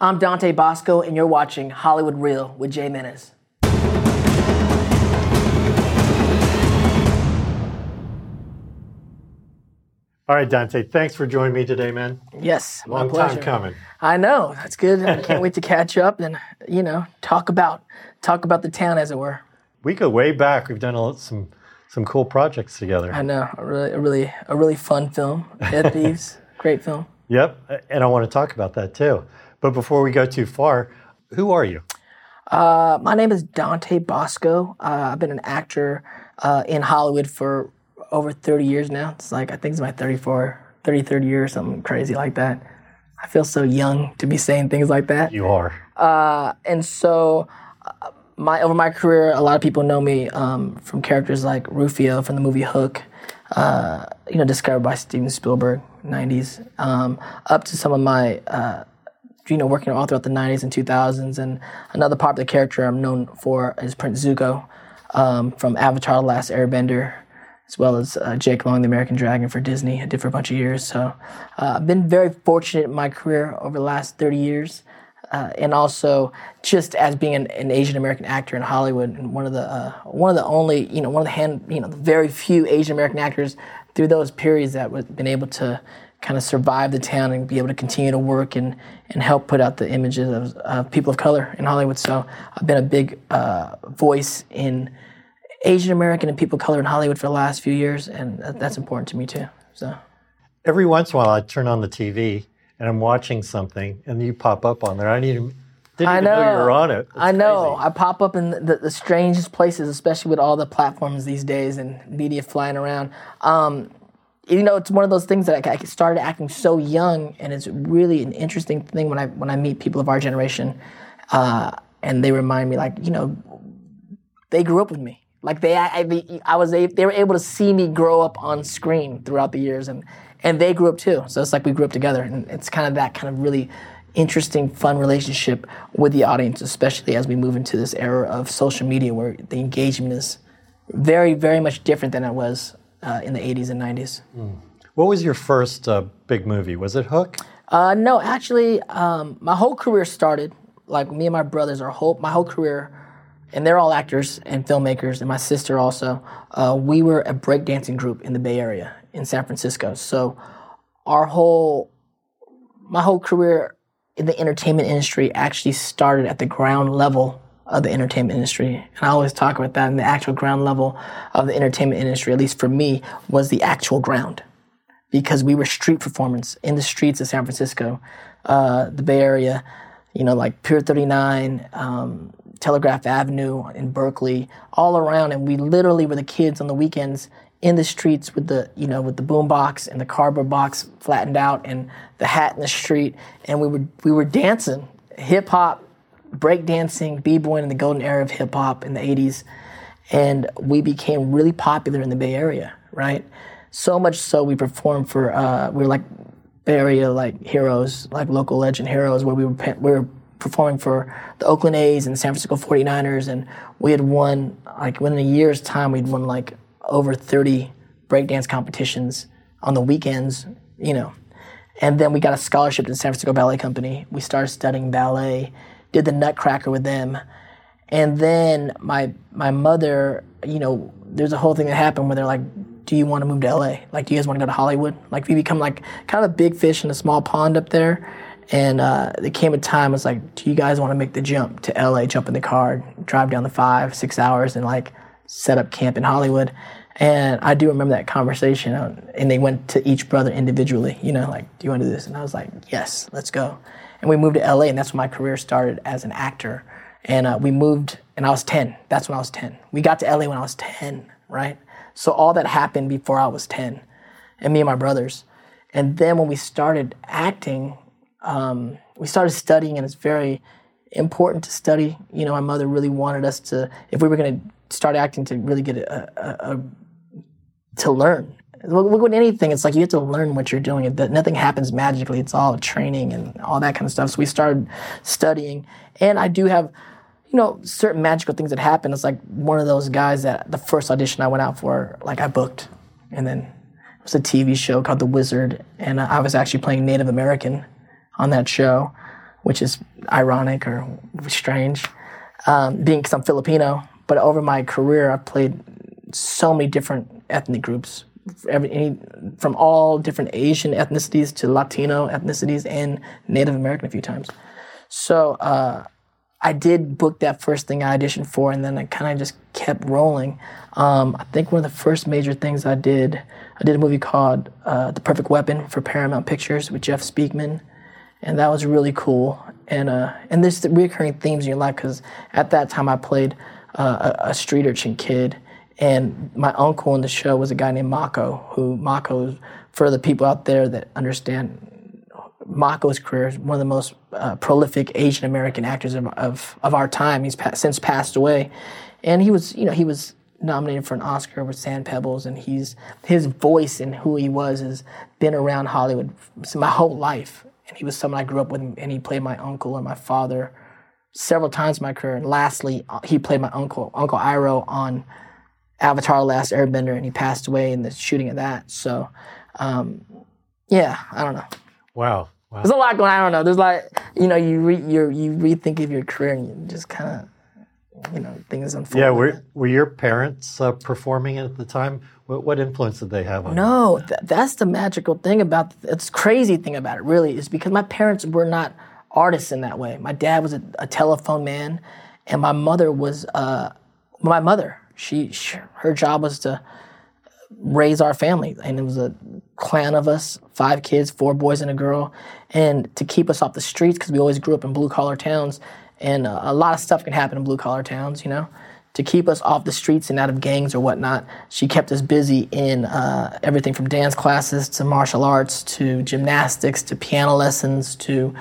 I'm Dante Bosco, and you're watching Hollywood Real with Jay Menace. All right, Dante, thanks for joining me today, man. Yes, my Long pleasure. time coming. I know, that's good. I can't wait to catch up and, talk about the town, as it were. We go way back. We've done some cool projects together. I know, a really fun film, Dead Thieves, great film. Yep, and I want to talk about that too. But before we go too far, who are you? My name is Dante Bosco. I've been an actor in Hollywood for over 30 years now. I think it's my 33rd year or something crazy like that. I feel so young to be saying things like that. You are. And so over my career, a lot of people know me from characters like Rufio from the movie Hook, discovered by Steven Spielberg, 90s, up to some of my working all throughout the 90s and 2000s. And another popular character I'm known for is Prince Zuko from Avatar: The Last Airbender, as well as Jake Long, the American Dragon for Disney. I did for a bunch of years. So I've been very fortunate in my career over the last 30 years. And also just as being an Asian American actor in Hollywood, and one of the very few Asian American actors through those periods that have been able to kind of survive the town and be able to continue to work and help put out the images of people of color in Hollywood. So I've been a big voice in Asian American and people of color in Hollywood for the last few years, and that's important to me too. So every once in a while, I turn on the TV and I'm watching something, and you pop up on there. I didn't even know you were on it. I know. Crazy. I pop up in the strangest places, especially with all the platforms these days and media flying around. It's one of those things that I started acting so young, and it's really an interesting thing when I meet people of our generation, and they remind me, they grew up with me. They were able to see me grow up on screen throughout the years, and they grew up too. So it's like we grew up together, and it's kind of that kind of really interesting, fun relationship with the audience, especially as we move into this era of social media where the engagement is very, very much different than it was in the 80s and 90s. What was your first big movie? Was it Hook? No, actually, my whole career started, me and my brothers, my whole career, and they're all actors and filmmakers, and my sister also, we were a breakdancing group in the Bay Area in San Francisco. So my whole career in the entertainment industry actually started at the ground level of the entertainment industry. And I always talk about that, and the actual ground level of the entertainment industry, at least for me, was the actual ground. Because we were street performance in the streets of San Francisco, the Bay Area, Pier 39, Telegraph Avenue in Berkeley, all around. And we literally were the kids on the weekends in the streets with the boom box and the cardboard box flattened out and the hat in the street. And we were dancing hip hop, break dancing, b-boying in the golden era of hip hop in the 80s. And we became really popular in the Bay Area, right? So much so we performed for, we were like Bay Area heroes, local legend heroes, where we were performing for the Oakland A's and the San Francisco 49ers, and we had won, within a year's time, we'd won over 30 breakdance competitions on the weekends, And then we got a scholarship to the San Francisco Ballet Company. We started studying ballet, did the Nutcracker with them. And then my mother, there's a whole thing that happened where they're like, do you want to move to LA? Do you guys want to go to Hollywood? We become kind of a big fish in a small pond up there. And there came a time, it's do you guys want to make the jump to LA, jump in the car, drive down the 5-6 hours and set up camp in Hollywood? And I do remember that conversation. And they went to each brother individually, do you want to do this? And I was like, yes, let's go. And we moved to LA, and that's when my career started as an actor. And we moved, and I was 10. That's when I was 10. We got to LA when I was 10, right? So all that happened before I was 10, and me and my brothers. And then when we started acting, we started studying, and it's very important to study. My mother really wanted us to, if we were going to start acting, to really get to learn. Look with anything, it's you have to learn what you're doing. Nothing happens magically. It's all training and all that kind of stuff. So we started studying, and I do have, certain magical things that happen. It's one of those guys that the first audition I went out for, I booked, and then it was a TV show called The Wizard, and I was actually playing Native American on that show. which is ironic or strange, because I'm Filipino. But over my career, I've played so many different ethnic groups, from all different Asian ethnicities to Latino ethnicities and Native American a few times. So I did book that first thing I auditioned for, and then I kind of just kept rolling. I think one of the first major things I did a movie called The Perfect Weapon for Paramount Pictures with Jeff Speakman, and that was really cool. And there's the recurring themes in your life, because at that time I played a street urchin kid, and my uncle in the show was a guy named Mako, for the people out there that understand, Mako's career is one of the most prolific Asian American actors of our time. He's since passed away, and he was nominated for an Oscar with Sand Pebbles, and his voice and who he was has been around Hollywood my whole life. And he was someone I grew up with, and he played my uncle and my father several times in my career. And lastly, he played my Uncle Iroh on Avatar: The Last Airbender, and he passed away in the shooting of that. So, yeah, I don't know. Wow. There's a lot going on. I don't know. There's like, you rethink of your career, and you just kind of, things unfold. Yeah, were your parents performing at the time? What influence did they have on you? No, that's the magical thing about it's crazy thing about it, really, is because my parents were not artists in that way. My dad was a telephone man, and my mother was her job was to raise our family, and it was a clan of us, 5 kids, 4 boys and a girl, and to keep us off the streets, because we always grew up in blue-collar towns, and a lot of stuff can happen in blue-collar towns, to keep us off the streets and out of gangs or whatnot. She kept us busy in everything from dance classes to martial arts to gymnastics to piano lessons to,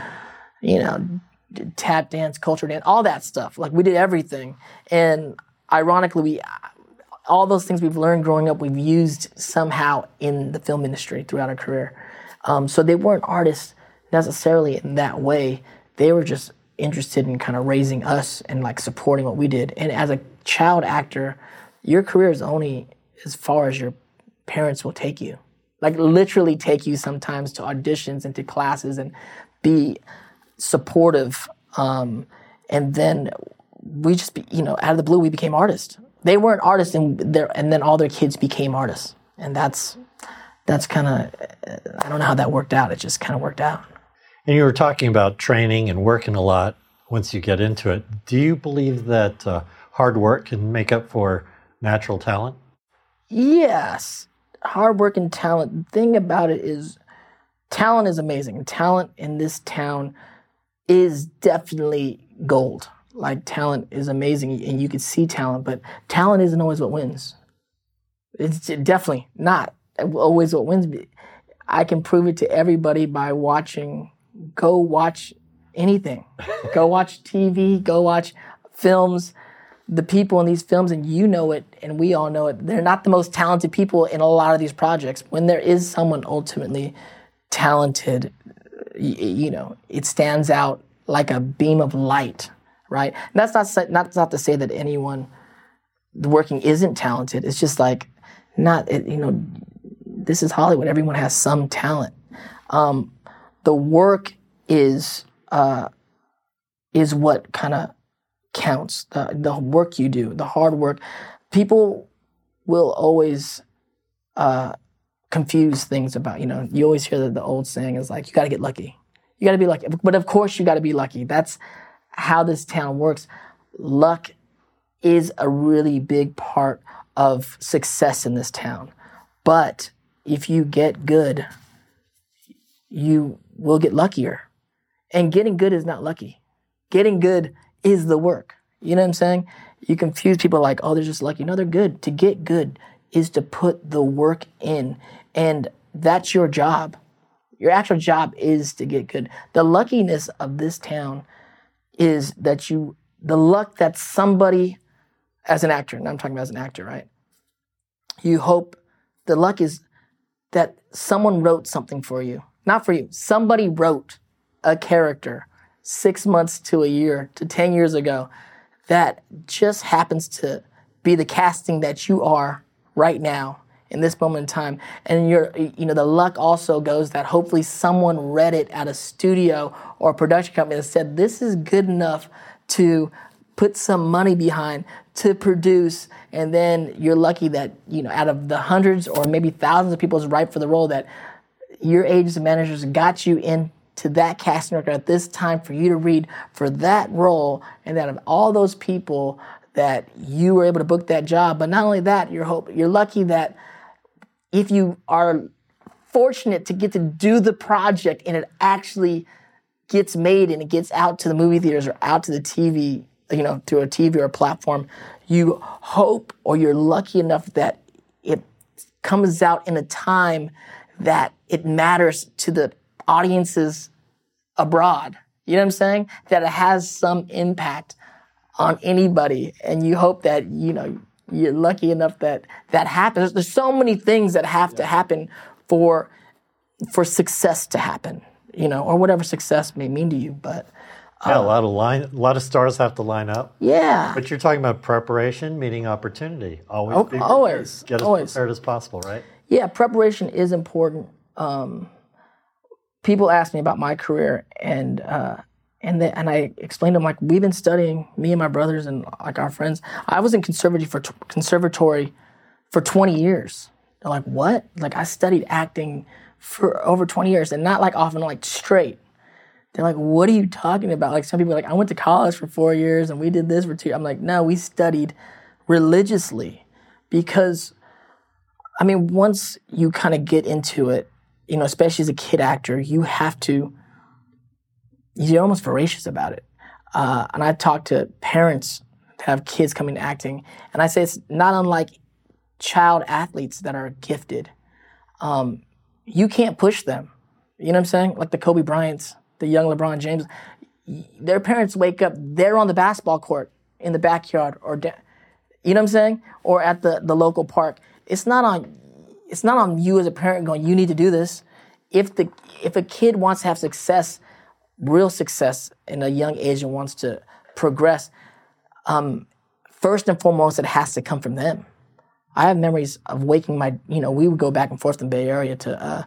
tap dance, culture dance, all that stuff. Like, we did everything, and ironically, all those things we've learned growing up, we've used somehow in the film industry throughout our career. So they weren't artists necessarily in that way. They were just interested in kind of raising us and like supporting what we did. And as a child actor, your career is only as far as your parents will take you. Like, literally take you sometimes to auditions and to classes and be supportive. And then we just, out of the blue, we became artists. They weren't artists, and then all their kids became artists. And that's kind of, I don't know how that worked out. It just kind of worked out. And you were talking about training and working a lot once you get into it. Do you believe that hard work can make up for natural talent? Yes. Hard work and talent. The thing about it is, talent is amazing. Talent in this town is definitely gold. Like, talent is amazing, and you can see talent, but talent isn't always what wins. It's definitely not always what wins. I can prove it to everybody by go watch anything. Go watch TV, go watch films. The people in these films, and you know it, and we all know it, they're not the most talented people in a lot of these projects. When there is someone ultimately talented, it stands out like a beam of light. Right? And that's not to say that anyone working isn't talented. It's just like, this is Hollywood. Everyone has some talent. The work is what kind of counts. The work you do, the hard work. People will always confuse things about, you always hear that the old saying is like, you got to get lucky. You got to be lucky. But of course you got to be lucky. That's how this town works. Luck is a really big part of success in this town. But if you get good, you will get luckier. And getting good is not lucky. Getting good is the work. You know what I'm saying? You confuse people like, oh, they're just lucky. No, they're good. To get good is to put the work in. And that's your job. Your actual job is to get good. The luckiness of this town is that the luck that somebody, as an actor, and I'm talking about as an actor, right? You hope, the luck is that someone wrote something for you. Not for you. Somebody wrote a character 6 months to a year to 10 years ago that just happens to be the casting that you are right now. in this moment in time. And the luck also goes that hopefully someone read it at a studio or a production company and said, this is good enough to put some money behind to produce. And then you're lucky that, out of the hundreds or maybe thousands of people who's ripe for the role, that your agents and managers got you into that casting record at this time for you to read for that role. And that of all those people that you were able to book that job. But not only that, you're lucky that if you are fortunate to get to do the project and it actually gets made and it gets out to the movie theaters or out to the TV, through a TV or a platform, you hope or you're lucky enough that it comes out in a time that it matters to the audiences abroad. You know what I'm saying? That it has some impact on anybody. And you hope that, you're lucky enough that that happens. There's so many things that have to happen for success to happen, or whatever success may mean to you. But a lot of stars have to line up. Yeah. But you're talking about preparation, meeting opportunity. Always. Get as prepared as possible, right? Yeah, preparation is important. People ask me about my career, and I explained to them, like, we've been studying, me and my brothers and like our friends. I was in conservatory for 20 years. They're like, what? Like, I studied acting for over 20 years, and not like often, like straight. They're like, what are you talking about? Like, some people are like, I went to college for 4 years and we did this for 2. I'm like, no, we studied religiously because, once you kind of get into it, especially as a kid actor, you're almost voracious about it. And I talk to parents that have kids coming to acting, and I say it's not unlike child athletes that are gifted. You can't push them. You know what I'm saying? Like the Kobe Bryants, the young LeBron James, their parents wake up, they're on the basketball court in the backyard, or you know what I'm saying? Or at the local park. It's not on you as a parent going, you need to do this. If a kid wants to have success, real success in a young age and wants to progress, first and foremost, it has to come from them. I have memories of waking we would go back and forth in the Bay Area to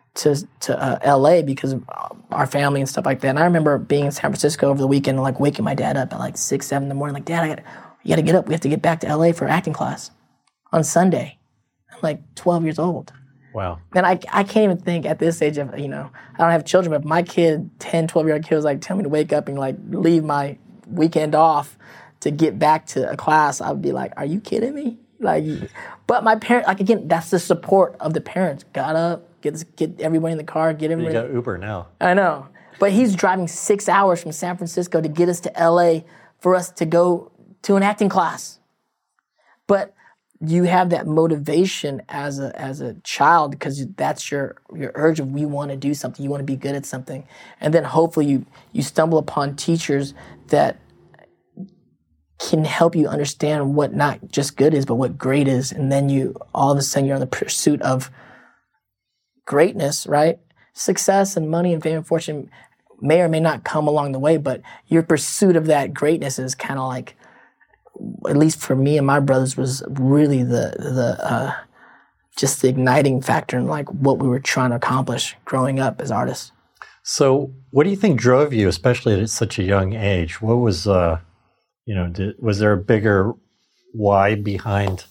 LA because of our family and stuff like that. And I remember being in San Francisco over the weekend and like waking my dad up at like 6, 7 in the morning, like, Dad, you gotta get up. We have to get back to LA for acting class on Sunday. I'm like 12 years old. Wow. And I can't even think at this age of, I don't have children, but if my kid, 10, 12-year-old kid was like, tell me to wake up and like leave my weekend off to get back to a class, I would be like, are you kidding me? Like, but my parents, like, again, that's the support of the parents. Got up, get everybody in the car, get everybody. You got Uber now. I know. But he's driving 6 hours from San Francisco to get us to LA for us to go to an acting class. But you have that motivation as a child because that's your urge of you want to do something, you want to be good at something. And then hopefully you stumble upon teachers that can help you understand what not just good is, but what great is. And then all of a sudden you're on the pursuit of greatness, right? Success and money and fame and fortune may or may not come along the way, but your pursuit of that greatness is kind of like, at least for me and my brothers, was really the just the igniting factor in like what we were trying to accomplish growing up as artists. So what do you think drove you, especially at such a young age? What was, was there a bigger why behind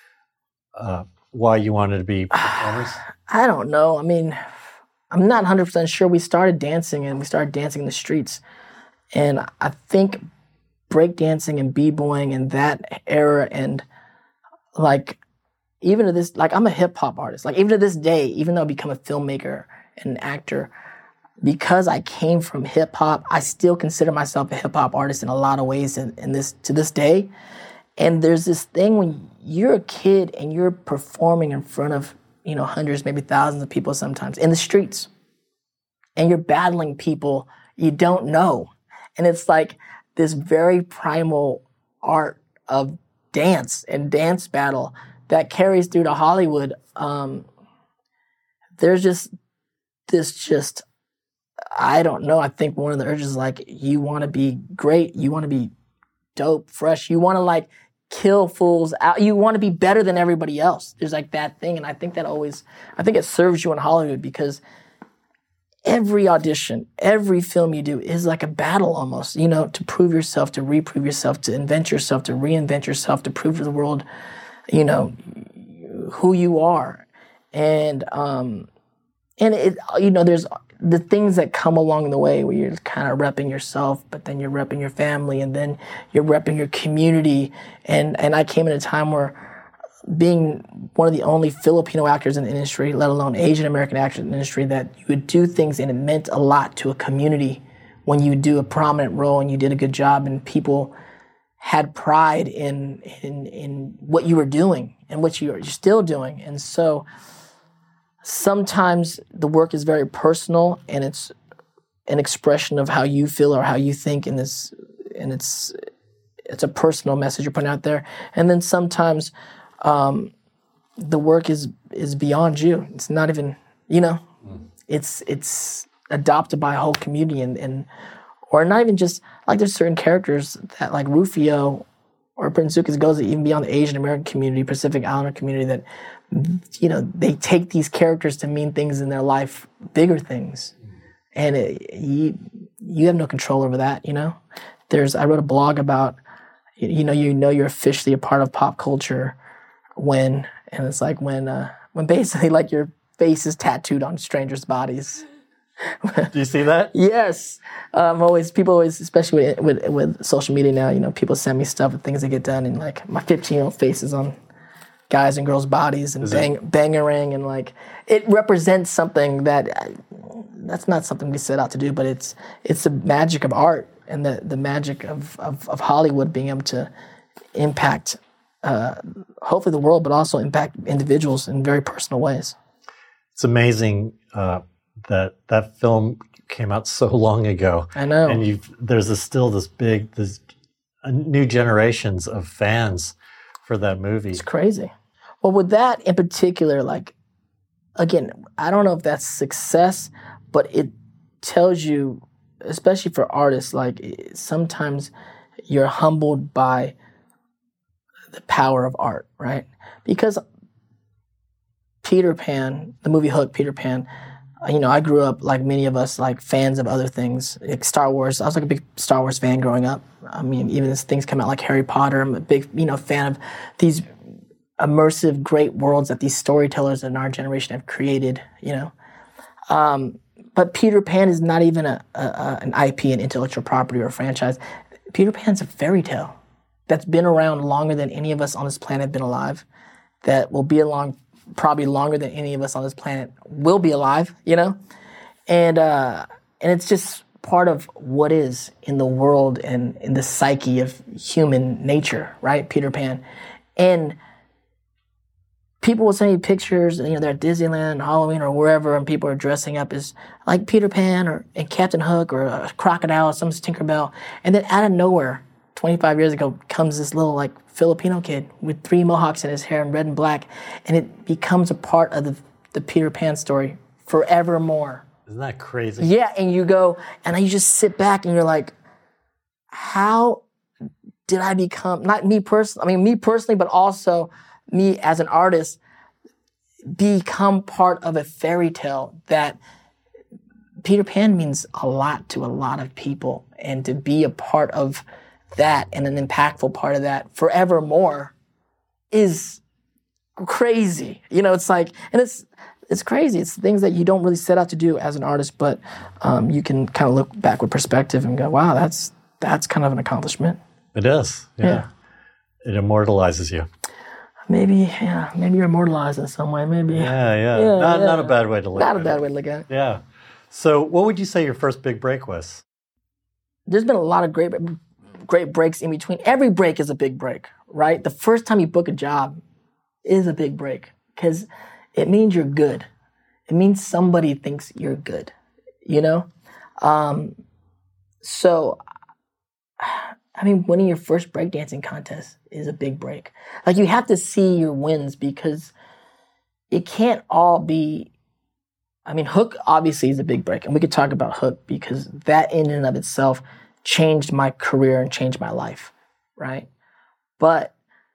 why you wanted to be performers? I don't know. I'm not 100% sure. We started dancing in the streets. And I think breakdancing and b-boying and that era, and like even to this, like I'm a hip hop artist. Like even to this day, even though I become a filmmaker and an actor, because I came from hip hop, I still consider myself a hip hop artist in a lot of ways to this day. And there's this thing when you're a kid and you're performing in front of, hundreds, maybe thousands of people sometimes in the streets, and you're battling people you don't know. And it's like this very primal art of dance and dance battle that carries through to Hollywood. There's I don't know. I think one of the urges is like, you want to be great. You want to be dope, fresh. You want to like kill fools out. You want to be better than everybody else. There's like that thing, and I think it serves you in Hollywood because every audition, every film you do is like a battle almost, to prove yourself, to reprove yourself, to invent yourself, to reinvent yourself, to prove to the world, who you are. And it, there's the things that come along the way where you're kind of repping yourself, but then you're repping your family, and then you're repping your community. And I came in a time where being one of the only Filipino actors in the industry, let alone Asian American actors in the industry, that you would do things and it meant a lot to a community when you do a prominent role and you did a good job and people had pride in what you were doing and what you're still doing. And so sometimes the work is very personal and it's an expression of how you feel or how you think and it's a personal message you're putting out there. And then sometimes the work is beyond you. It's not even, it's adopted by a whole community and or not even just, like there's certain characters that like Rufio or Prince Zucas goes even beyond the Asian American community, Pacific Islander community that, they take these characters to mean things in their life, bigger things. And you have no control over that, I wrote a blog about, you're officially a part of pop culture when basically like your face is tattooed on strangers' bodies. Do you see that? Yes. People always, especially with social media now, people send me stuff with things that get done, and like my 15-year-old face is on guys and girls' bodies and bangarang, and like it represents something that's not something we set out to do, but it's the magic of art and the magic of Hollywood being able to impact hopefully the world, but also impact individuals in very personal ways. It's amazing that film came out so long ago. I know. And there's still this new generations of fans for that movie. It's crazy. Well, with that in particular, like, again, I don't know if that's success, but it tells you, especially for artists, like sometimes you're humbled by the power of art, right? Because Peter Pan, the movie Hook, Peter Pan, I grew up like many of us, like fans of other things, like Star Wars. I was like a big Star Wars fan growing up. I mean, even as things come out like Harry Potter, I'm a big, fan of these immersive, great worlds that these storytellers in our generation have created, But Peter Pan is not even an IP, an intellectual property or a franchise. Peter Pan's a fairy tale that's been around longer than any of us on this planet have been alive, that will be along probably longer than any of us on this planet will be alive, And it's just part of what is in the world and in the psyche of human nature, right? Peter Pan. And people will send me pictures, they're at Disneyland, Halloween, or wherever, and people are dressing up as like Peter Pan and Captain Hook or a crocodile or some Tinkerbell. And then out of nowhere, 25 years ago, comes this little like Filipino kid with 3 mohawks in his hair and red and black, and it becomes a part of the Peter Pan story forevermore. Isn't that crazy? Yeah, and you go, and you just sit back and you're like, how did I become, not me personally, me personally, but also me as an artist, become part of a fairy tale that Peter Pan means a lot to a lot of people, and to be a part of that and an impactful part of that forevermore is crazy. It's like, and it's crazy. It's things that you don't really set out to do as an artist, but you can kind of look back with perspective and go, wow, that's kind of an accomplishment. It is. Yeah. It immortalizes you. Maybe you're immortalized in some way. Maybe. Yeah. Not a bad way to look at it. Not a bad way to look at it. Yeah. So what would you say your first big break was? There's been a lot of great breaks in between. Every break is a big break, right? The first time you book a job is a big break because it means you're good. It means somebody thinks you're good, So, winning your first breakdancing contest is a big break. Like, you have to see your wins because it can't all be... Hook obviously is a big break, and we could talk about Hook because that in and of itself changed my career and changed my life, right? But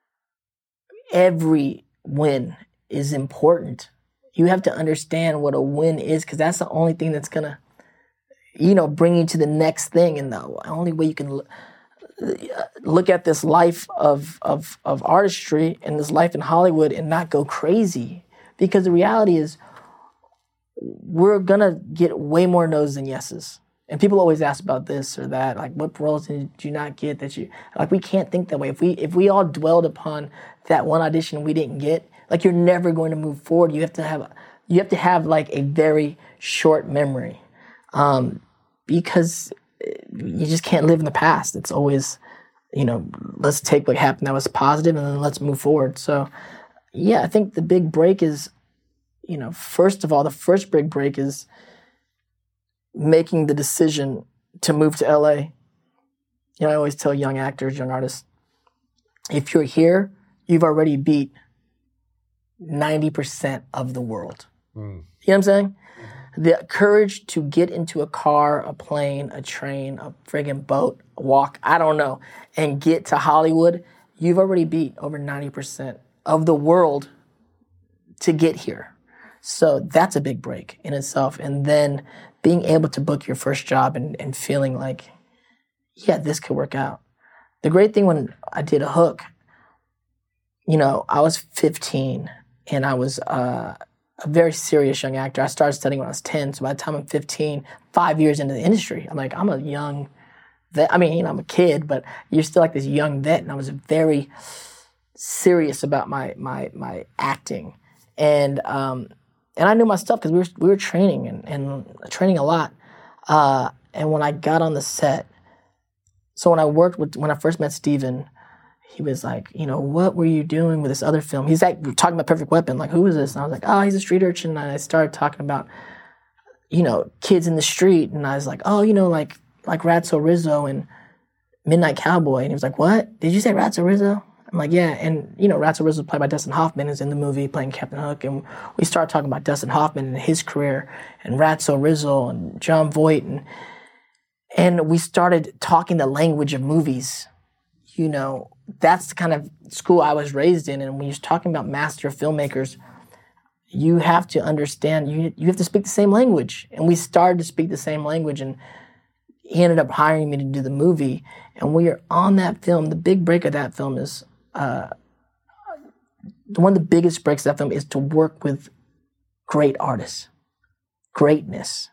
every win is important. You have to understand what a win is, because that's the only thing that's gonna, bring you to the next thing. And the only way you can look at this life of artistry and this life in Hollywood and not go crazy, because the reality is we're gonna get way more no's than yeses. And people always ask about this or that, like, what roles did you not get that you, like, we can't think that way. If we all dwelled upon that one audition we didn't get, like, you're never going to move forward. You have to have like a very short memory, because you just can't live in the past. It's always, let's take what happened that was positive and then let's move forward. So, yeah, I think the big break is, first of all, the first big break is making the decision to move to LA. I always tell young actors, young artists, if you're here, you've already beat 90% of the world. You know what I'm saying? The courage to get into a car, a plane, a train, a friggin' boat, a walk, I don't know, and get to Hollywood, you've already beat over 90% of the world to get here. So that's a big break in itself. And then being able to book your first job and feeling like, yeah, this could work out. The great thing when I did a Hook, I was 15 and I was a very serious young actor. I started studying when I was 10. So by the time I'm 15, 5 years into the industry, I'm like, I'm a young vet. I mean, I'm a kid, but you're still like this young vet. And I was very serious about my acting. And I knew my stuff because we were training and training a lot. And when I got on the set, so when I first met Steven, he was like, what were you doing with this other film? He's like talking about Perfect Weapon, like, who is this? And I was like, oh, he's a street urchin. And I started talking about, kids in the street. And I was like, oh, like Ratso Rizzo and Midnight Cowboy. And he was like, what? Did you say Ratso Rizzo? I'm like, yeah. And, Ratso Rizzo, played by Dustin Hoffman, is in the movie playing Captain Hook. And we started talking about Dustin Hoffman and his career and Ratso Rizzo and John Voight. And we started talking the language of movies. That's the kind of school I was raised in. And when you're talking about master filmmakers, you have to understand, you have to speak the same language. And we started to speak the same language. And he ended up hiring me to do the movie. And we are on that film. The big break of that film is, one of the biggest breaks of that film is to work with great artists. Greatness.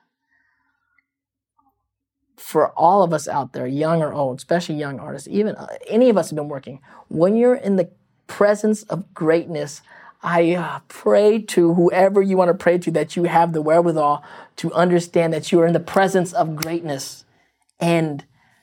For all of us out there, young or old, especially young artists, even any of us have been working, when you're in the presence of greatness, I pray to whoever you want to pray to that you have the wherewithal to understand that you are in the presence of greatness and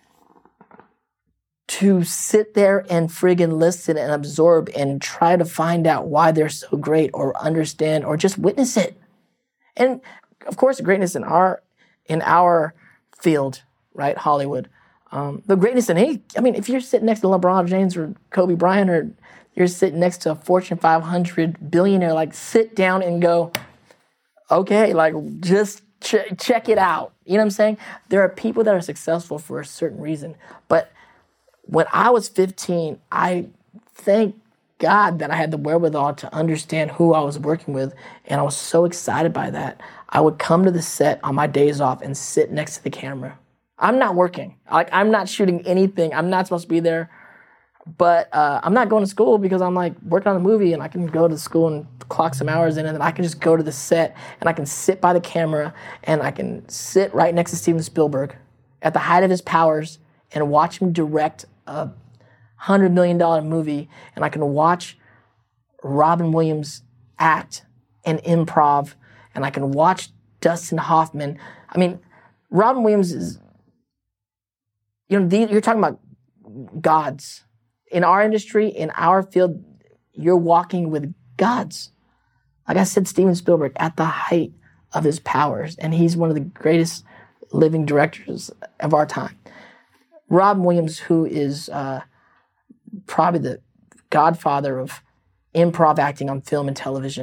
to sit there and friggin' listen and absorb and try to find out why they're so great or understand or just witness it. And of course, greatness in our field, right, Hollywood. The greatness in if you're sitting next to LeBron James or Kobe Bryant, or you're sitting next to a Fortune 500 billionaire, like, sit down and go, okay, like, just check it out. You know what I'm saying? There are people that are successful for a certain reason. But when I was 15, I thank God that I had the wherewithal to understand who I was working with, and I was so excited by that. I would come to the set on my days off and sit next to the camera. I'm not working. Like, I'm not shooting anything. I'm not supposed to be there. But I'm not going to school because I'm, like, working on the movie, and I can go to school and clock some hours in, and then I can just go to the set, and I can sit by the camera, and I can sit right next to Steven Spielberg at the height of his powers and watch him direct a $100 million movie, and I can watch Robin Williams act and improv, and I can watch Dustin Hoffman. I mean, Robin Williams is, you're talking about gods. In our industry, in our field, you're walking with gods. Like I said, Steven Spielberg at the height of his powers, and he's one of the greatest living directors of our time. Robin Williams, who is probably the godfather of improv acting on film and television,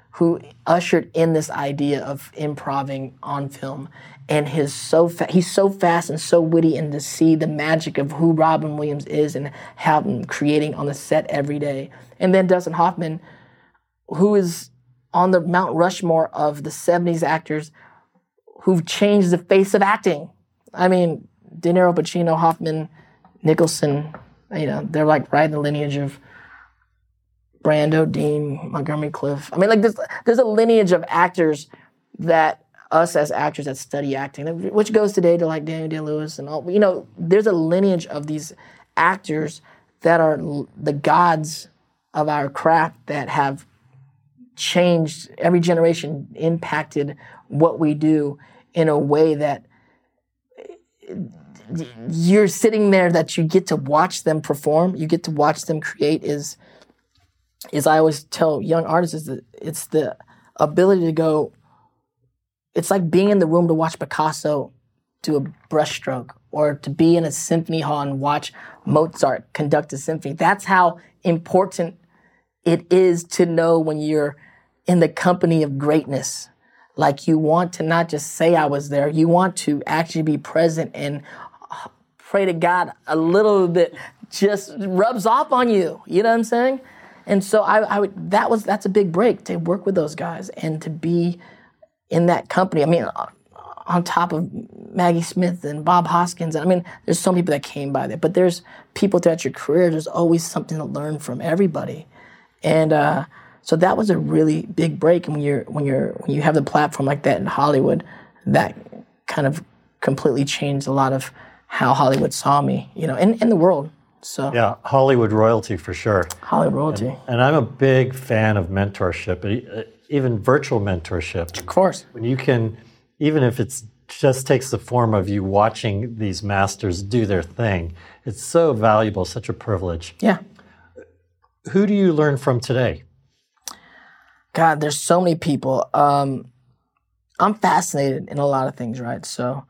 who ushered in this idea of improving on film. And he's so fast and so witty, and to see the magic of who Robin Williams is and how him creating on the set every day. And then Dustin Hoffman, who is on the Mount Rushmore of the 70s actors who've changed the face of acting. I mean, De Niro, Pacino, Hoffman, Nicholson, they're like right in the lineage of Brando, Dean, Montgomery Clift. I mean, like there's a lineage of actors that us as actors that study acting, which goes today to like Daniel Day-Lewis and all. There's a lineage of these actors that are the gods of our craft that have changed every generation, impacted what we do in a way that you're sitting there, that you get to watch them perform, you get to watch them create. Is I always tell young artists, is that it's the ability to go. It's like being in the room to watch Picasso do a brushstroke, or to be in a symphony hall and watch Mozart conduct a symphony. That's how important it is to know when you're in the company of greatness. Like, you want to not just say I was there, you want to actually be present and pray to God a little bit just rubs off on you. You know what I'm saying? And so that's a big break, to work with those guys and to be in that company. I mean, on top of Maggie Smith and Bob Hoskins, I mean, there's some people that came by there, but there's people throughout your career. There's always something to learn from everybody, and so that was a really big break. And when you have the platform like that in Hollywood, that kind of completely changed a lot of how Hollywood saw me, in the world. So yeah, Hollywood royalty for sure. Hollywood royalty. And I'm a big fan of mentorship, even virtual mentorship. Of course. When you can, even if it's just takes the form of you watching these masters do their thing, it's so valuable, such a privilege. Yeah. Who do you learn from today? God, there's so many people. I'm fascinated in a lot of things, right? So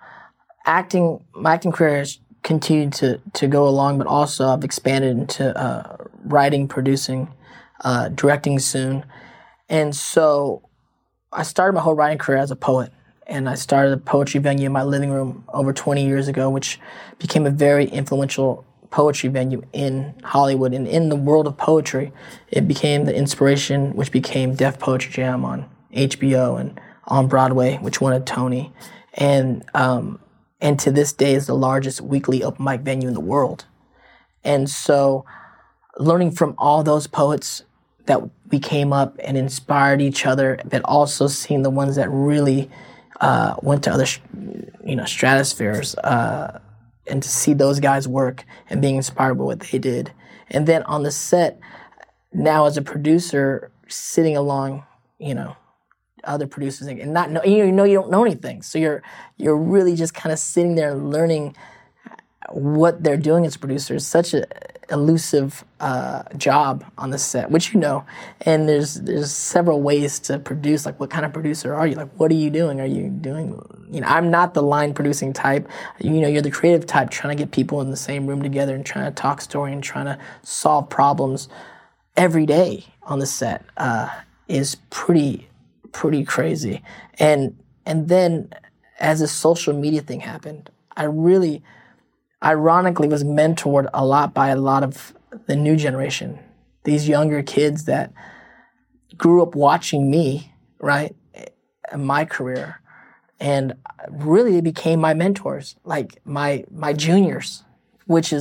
my acting career has continued to go along, but also I've expanded into writing, producing, directing soon. And so I started my whole writing career as a poet. And I started a poetry venue in my living room over 20 years ago, which became a very influential poetry venue in Hollywood and in the world of poetry. It became the inspiration, which became Def Poetry Jam on HBO and on Broadway, which won a Tony. And to this day is the largest weekly open mic venue in the world. And so learning from all those poets that we came up and inspired each other, but also seeing the ones that really went to other, stratospheres, and to see those guys work and being inspired by what they did. And then on the set, now as a producer, sitting along, other producers and not know, you don't know anything. So you're really just kind of sitting there learning what they're doing as producers. Such a elusive job on the set, which and there's several ways to produce. Like, what kind of producer are you? Like, what are you doing? Are you doing, I'm not the line producing type. You're the creative type, trying to get people in the same room together and trying to talk story and trying to solve problems every day on the set is pretty crazy. And then as the social media thing happened, I really ironically was mentored a lot by a lot of the new generation, these younger kids that grew up watching me, right, in my career, and really they became my mentors, like my juniors, which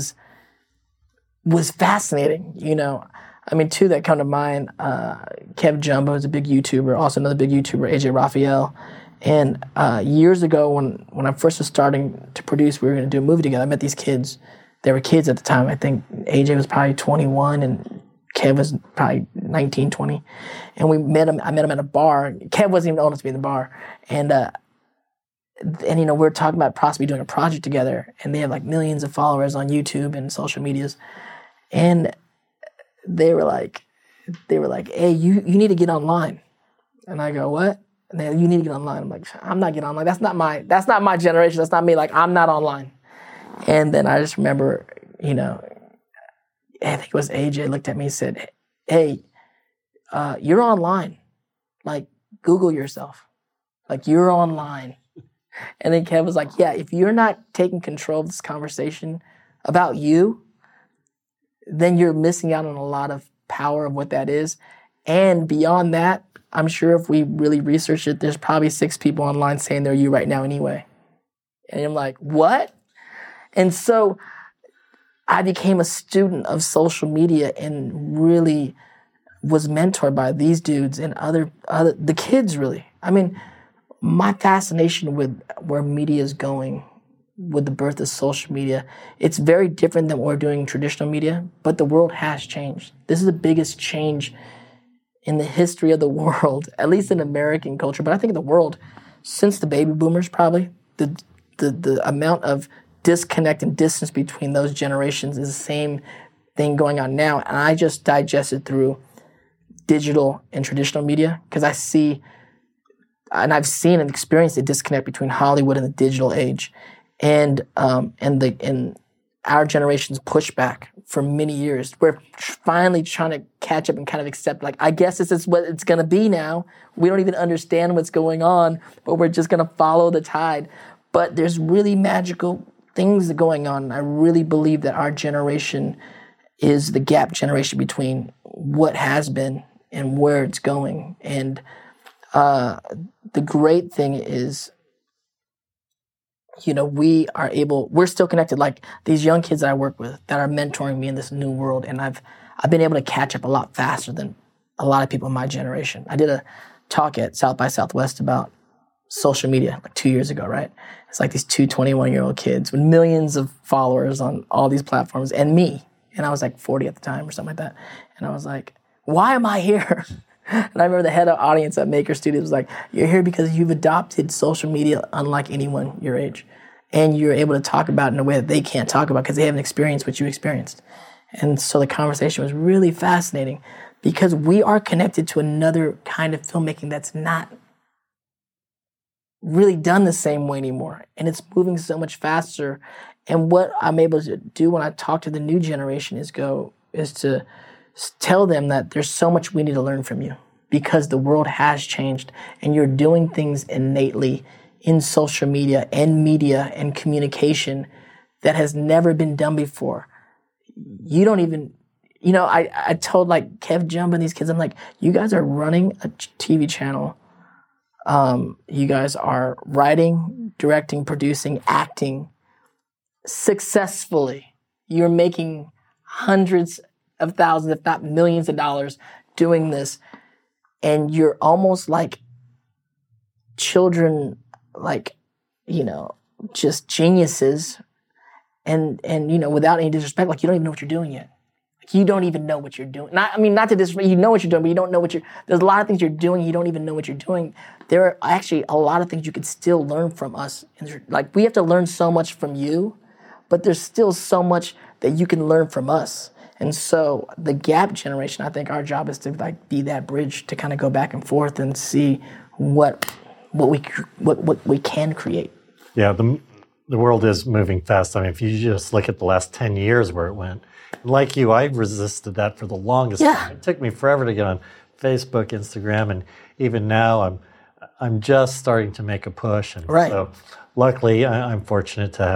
was fascinating. I mean, two that come to mind, Kev Jumbo is a big YouTuber, also another big YouTuber, AJ Raphael. And years ago, when I first was starting to produce, we were going to do a movie together. I met these kids. They were kids at the time. I think AJ was probably 21 and Kev was probably 19, 20. And we met him. I met him at a bar. Kev wasn't even old enough to be in the bar. And we were talking about possibly doing a project together. And they have like millions of followers on YouTube and social medias. And they were like, hey, you need to get online. And I go, what? And they, you need to get online. I'm like, I'm not getting online. That's not my generation. That's not me. Like, I'm not online. And then I just remember, I think it was AJ looked at me and said, hey, you're online. like, Google yourself. Like, you're online. And then Kev was like, yeah, if you're not taking control of this conversation about you, then you're missing out on a lot of power of what that is. And beyond that, I'm sure if we really research it, there's probably 6 people online saying they're you right now anyway. And I'm like, what? And so I became a student of social media and really was mentored by these dudes and other the kids, really. I mean, my fascination with where media is going with the birth of social media, it's very different than what we're doing in traditional media, but the world has changed. This is the biggest change in the history of the world, at least in American culture, but I think in the world, since the baby boomers probably, the amount of disconnect and distance between those generations is the same thing going on now. And I just digest it through digital and traditional media because I see, and I've seen and experienced the disconnect between Hollywood and the digital age. And our generation's pushback for many years. We're finally trying to catch up and kind of accept, like, I guess this is what it's going to be now. We don't even understand what's going on, but we're just going to follow the tide. But there's really magical things going on. I really believe that our generation is the gap generation between what has been and where it's going. And the great thing is, you know, we're still connected. Like these young kids that I work with that are mentoring me in this new world. And I've been able to catch up a lot faster than a lot of people in my generation. I did a talk at South by Southwest about social media like 2 years ago, right? It's like these 21-year-old kids with millions of followers on all these platforms and me. And I was like 40 at the time or something like that. And I was like, why am I here? And I remember the head of audience at Maker Studios was like, you're here because you've adopted social media unlike anyone your age. And you're able to talk about it in a way that they can't talk about because they haven't experienced what you experienced. And so the conversation was really fascinating because we are connected to another kind of filmmaking that's not really done the same way anymore. And it's moving so much faster. And what I'm able to do when I talk to the new generation is to tell them that there's so much we need to learn from you because the world has changed and you're doing things innately in social media and communication that has never been done before. You don't even, you know, I told like Kev Jump and these kids, I'm like, you guys are running a TV channel. You guys are writing, directing, producing, acting successfully. You're making hundreds of thousands, if not millions of dollars doing this. And you're almost like children, like, you know, just geniuses. And you know, without any disrespect, like you don't even know what you're doing yet. Like you don't even know what you're doing. Not to disrespect, you know what you're doing, but you don't know there's a lot of things you're doing, you don't even know what you're doing. There are actually a lot of things you could still learn from us. Like we have to learn so much from you, but there's still so much that you can learn from us. And so the gap generation, I think our job is to like be that bridge to kind of go back and forth and see what we can create. Yeah, the world is moving fast. I mean, if you just look at the last 10 years where it went, like you, I resisted that for the longest time. It took me forever to get on Facebook, Instagram, and even now I'm just starting to make a push. And so luckily, I'm fortunate to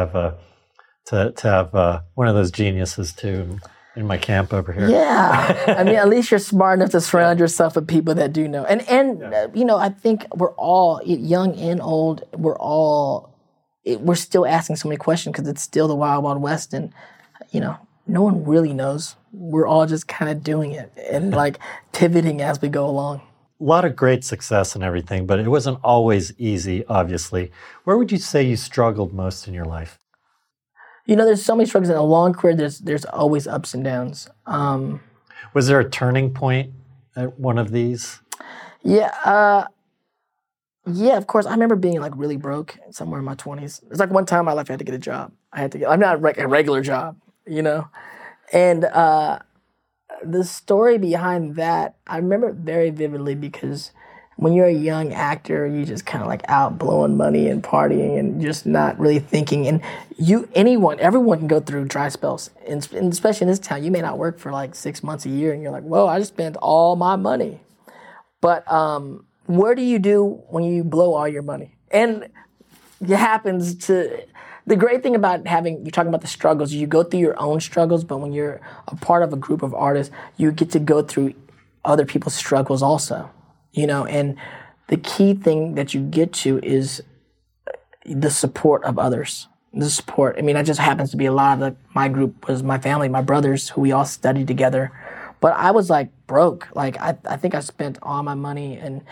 have one of those geniuses too in my camp over here. Yeah. I mean, at least you're smart enough to surround yourself with people that do know. And you know, I think we're all, young and old, we're still asking so many questions because it's still the wild, wild west. And, you know, no one really knows. We're all just kind of doing it and like pivoting as we go along. A lot of great success and everything, but it wasn't always easy, obviously. Where would you say you struggled most in your life? You know, there's so many struggles in a long career. There's always ups and downs. Was there a turning point at one of these? Yeah, of course. I remember being like really broke somewhere in my 20s. It's like one time in my life I had to get a job. I'm not a regular job, you know? And the story behind that, I remember it very vividly because when you're a young actor, you just kind of like out blowing money and partying and just not really thinking. And everyone can go through dry spells. And especially in this town, you may not work for like 6 months, a year, and you're like, whoa, I just spent all my money. But what do you do when you blow all your money? And it happens to, the great thing about you're talking about the struggles, you go through your own struggles, but when you're a part of a group of artists, you get to go through other people's struggles also, and the key thing that you get to is the support of others. The support. I mean, that just happens to be a lot of my group was my family, my brothers, who we all studied together. But I was like broke. Like I think I spent all my money, and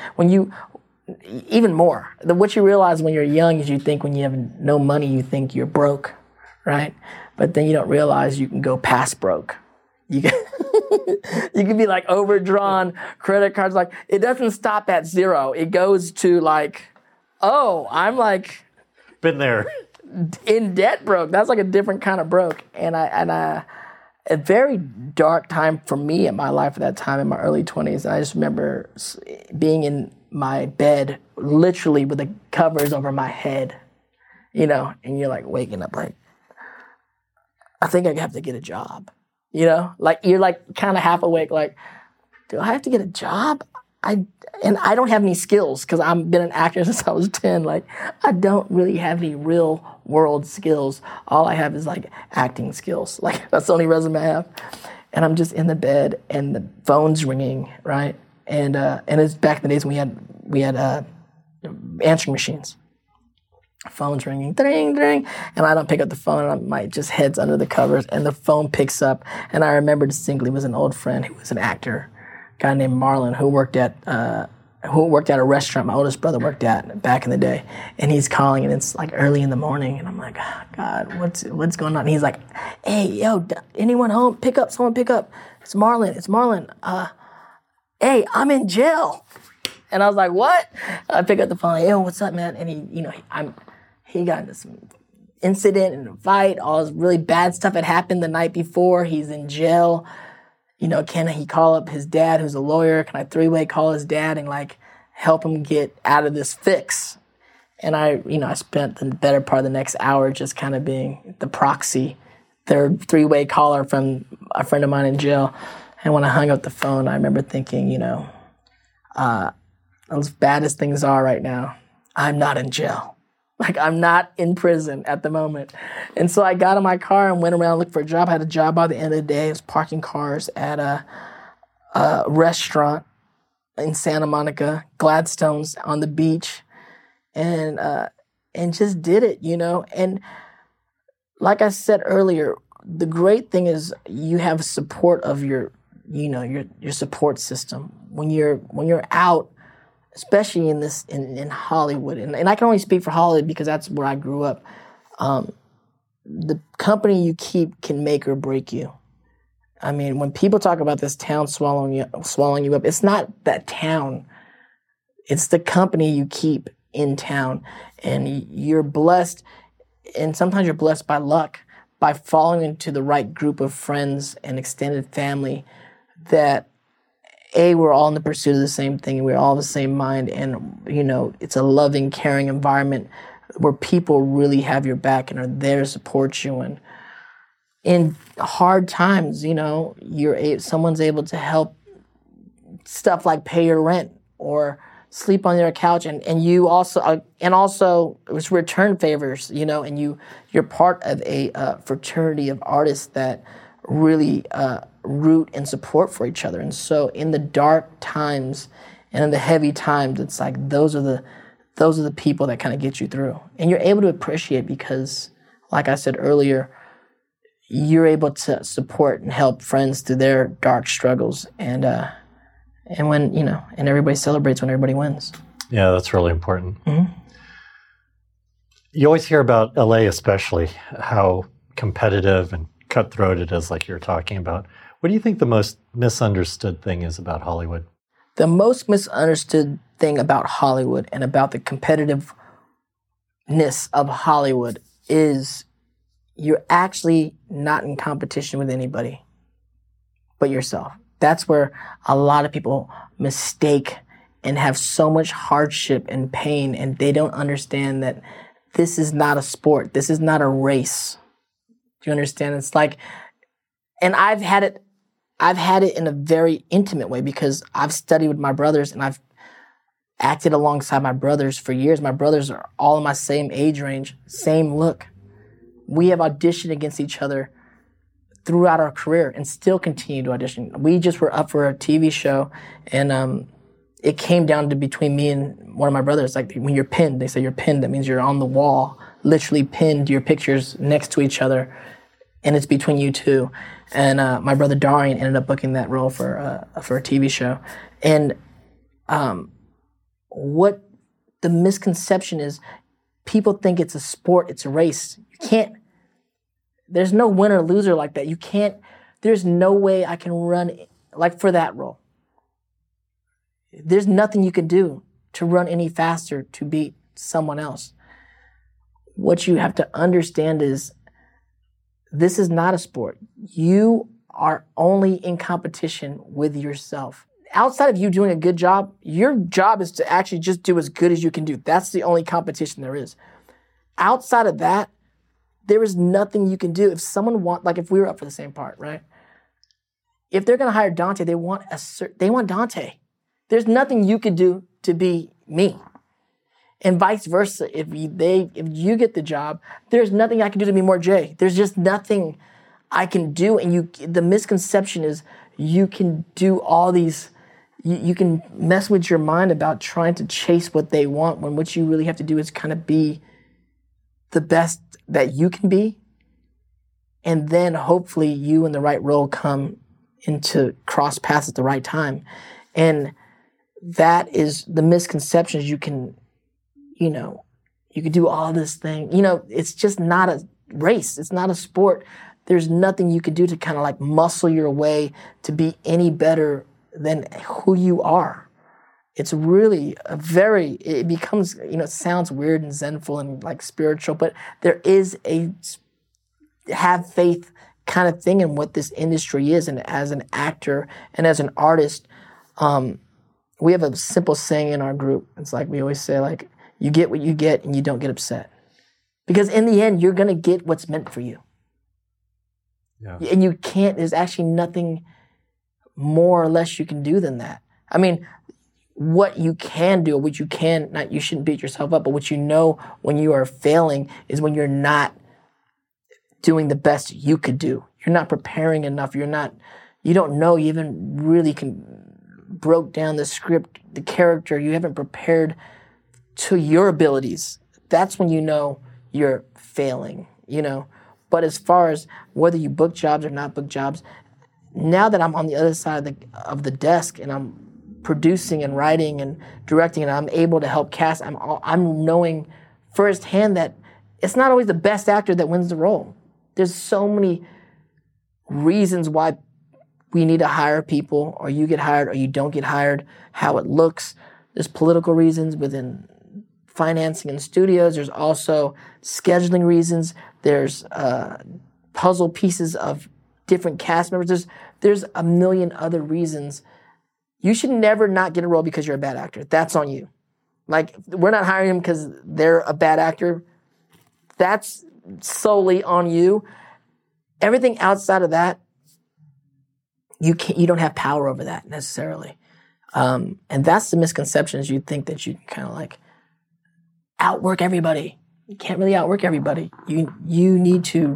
even more. What you realize when you're young is you think when you have no money, you think you're broke, right? But then you don't realize you can go past broke. You can, you can be like overdrawn credit cards. Like it doesn't stop at zero. It goes to like, oh, I'm like been there in debt broke. That's like a different kind of broke. And a very dark time for me in my life at that time in my early 20s. I just remember being in my bed, literally with the covers over my head, and you're like waking up like, I think I have to get a job, like you're like kind of half awake, like, do I have to get a job? I don't have any skills because I've been an actor since I was 10. Like, I don't really have any real world skills. All I have is like acting skills. Like that's the only resume I have. And I'm just in the bed and the phone's ringing, right? And it's back in the days when we had answering machines. Phone's ringing, ding, ding, and I don't pick up the phone, and my just head's under the covers, and the phone picks up, and I remember distinctly it was an old friend who was an actor, a guy named Marlon, who worked at a restaurant my oldest brother worked at back in the day, and he's calling, and it's like early in the morning, and I'm like, oh, God, what's going on? And he's like, hey, yo, anyone home? Someone pick up. It's Marlon. Hey, I'm in jail. And I was like, what? I pick up the phone, like, yo, what's up, man? And he got into some incident and a fight. All this really bad stuff had happened the night before. He's in jail. Can he call up his dad, who's a lawyer? Can I three-way call his dad and like help him get out of this fix? And I spent the better part of the next hour just kind of being the proxy, their three-way caller from a friend of mine in jail. And when I hung up the phone, I remember thinking, as bad as things are right now, I'm not in jail. Like, I'm not in prison at the moment. And so I got in my car and went around looking for a job. I had a job by the end of the day. I was parking cars at a restaurant in Santa Monica, Gladstone's on the beach, and just did it, And like I said earlier, the great thing is you have support of your support system. When you're out, especially in Hollywood, and I can only speak for Hollywood because that's where I grew up. The company you keep can make or break you. I mean, when people talk about this town swallowing you up, it's not that town. It's the company you keep in town, and you're blessed. And sometimes you're blessed by luck, by falling into the right group of friends and extended family that. We're all in the pursuit of the same thing. We're all the same mind. And, it's a loving, caring environment where people really have your back and are there to support you. And in hard times, someone's able to help stuff like pay your rent or sleep on your couch. And you also, it's return favors, and you're part of a fraternity of artists that really, root and support for each other. And so in the dark times and in the heavy times, it's like those are the people that kind of get you through. And you're able to appreciate because, like I said earlier, you're able to support and help friends through their dark struggles. And when, and everybody celebrates when everybody wins. Yeah, that's really important. Mm-hmm. You always hear about LA especially, how competitive and cutthroat it is, like you're talking about. What do you think the most misunderstood thing is about Hollywood? The most misunderstood thing about Hollywood and about the competitiveness of Hollywood is you're actually not in competition with anybody but yourself. That's where a lot of people mistake and have so much hardship and pain, and they don't understand that this is not a sport. This is not a race. Do you understand? It's like, and I've had it in a very intimate way because I've studied with my brothers and I've acted alongside my brothers for years. My brothers are all in my same age range, same look. We have auditioned against each other throughout our career and still continue to audition. We just were up for a TV show, and it came down to between me and one of my brothers. Like when you're pinned, they say you're pinned. That means you're on the wall, literally pinned, your pictures next to each other, and it's between you two. And my brother Darian ended up booking that role for a TV show. And what the misconception is, people think it's a sport, it's a race. You can't. There's no winner or loser like that. You can't. There's no way I can run like for that role. There's nothing you can do to run any faster to beat someone else. What you have to understand is this is not a sport. You are only in competition with yourself. Outside of you doing a good job, your job is to actually just do as good as you can do. That's the only competition there is. Outside of that, there is nothing you can do. If someone like if we were up for the same part, right? If they're going to hire Dante, they want Dante. There's nothing you could do to be me. And vice versa. If you get the job, there's nothing I can do to be more Jay. There's just nothing I can do. And the misconception is you can do all these, you can mess with your mind about trying to chase what they want when what you really have to do is kind of be the best that you can be. And then hopefully you in the right role come into cross paths at the right time. And that is the misconceptions. You can do all this thing. It's just not a race. It's not a sport. There's nothing you can do to kind of like muscle your way to be any better than who you are. It's really it becomes, it sounds weird and zenful and like spiritual, but there is a have faith kind of thing in what this industry is. And as an actor and as an artist, we have a simple saying in our group. It's like we always say, like, you get what you get and you don't get upset. Because in the end, you're going to get what's meant for you. Yeah. And you can't, there's actually nothing more or less you can do than that. I mean, what you can do, what you can, not, you shouldn't beat yourself up, but what you know when you are failing is when you're not doing the best you could do. You're not preparing enough. You don't know, you even really broke down the script, the character. You haven't prepared to your abilities. That's when you know you're failing, But as far as whether you book jobs or not book jobs, now that I'm on the other side of the desk and I'm producing and writing and directing and I'm able to help cast, I'm knowing firsthand that it's not always the best actor that wins the role. There's so many reasons why we need to hire people, or you get hired or you don't get hired, how it looks. There's political reasons within financing in studios. There's also scheduling reasons. There's puzzle pieces of different cast members. There's a million other reasons. You should never not get a role because you're a bad actor. That's on you. Like, we're not hiring them because they're a bad actor. That's solely on you. Everything outside of that, you don't have power over that necessarily. And that's the misconceptions. You think that you can kind of like outwork everybody. You can't really outwork everybody. You need to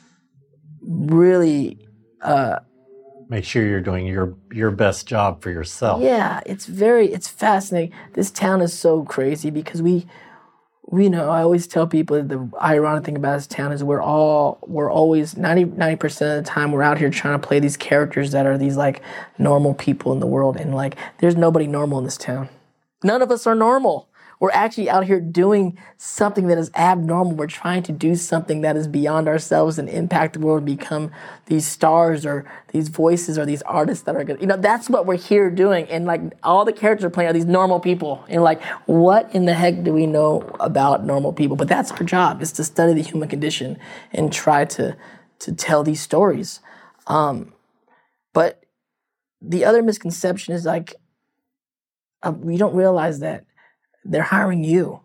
really make sure you're doing your best job for yourself. Yeah, it's fascinating. This town is so crazy because we know, I always tell people the ironic thing about this town is we're always 90% of the time we're out here trying to play these characters that are these like normal people in the world, and like there's nobody normal in this town. None of us are normal. We're actually out here doing something that is abnormal. We're trying to do something that is beyond ourselves and impact the world, become these stars or these voices or these artists that are good. That's what we're here doing. And like all the characters we're playing are these normal people. And like, what in the heck do we know about normal people? But that's our job, is to study the human condition and try to tell these stories. But the other misconception is like, we don't realize that they're hiring you.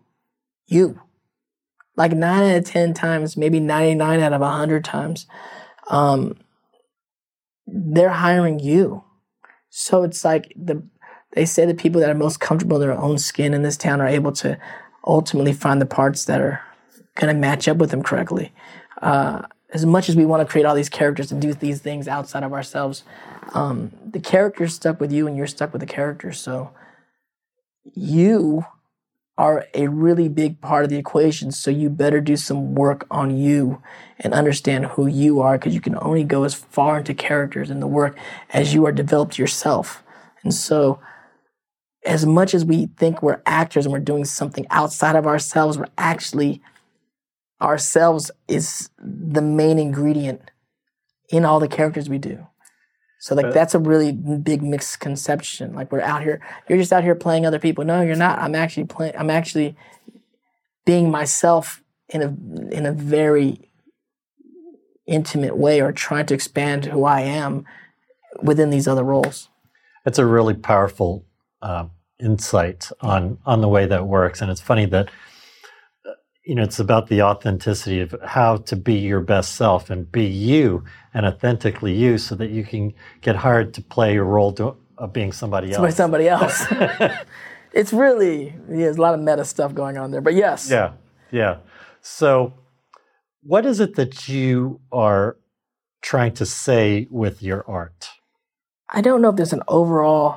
Like 9 out of 10 times, maybe 99 out of 100 times, they're hiring you. So it's like the They say the people that are most comfortable in their own skin in this town are able to ultimately find the parts that are going to match up with them correctly. As much as we want to create all these characters and do these things outside of ourselves, the character's stuck with you and you're stuck with the character. So you are a really big part of the equation. So you better do some work on you and understand who you are, because you can only go as far into characters and the work as you are developed yourself. And so as much as we think we're actors and we're doing something outside of ourselves, we're actually, ourselves is the main ingredient in all the characters we do. So like that's a really big misconception. Like we're out here, you're just out here playing other people. No, you're not. I'm actually being myself in a very intimate way, or trying to expand who I am within these other roles. That's a really powerful insight on the way that works. And it's funny that it's about the authenticity of how to be your best self and be you and authentically you, so that you can get hired to play your role of being somebody else. Somebody else. It's really, there's a lot of meta stuff going on there, but yes. Yeah. So what is it that you are trying to say with your art? I don't know if there's an overall,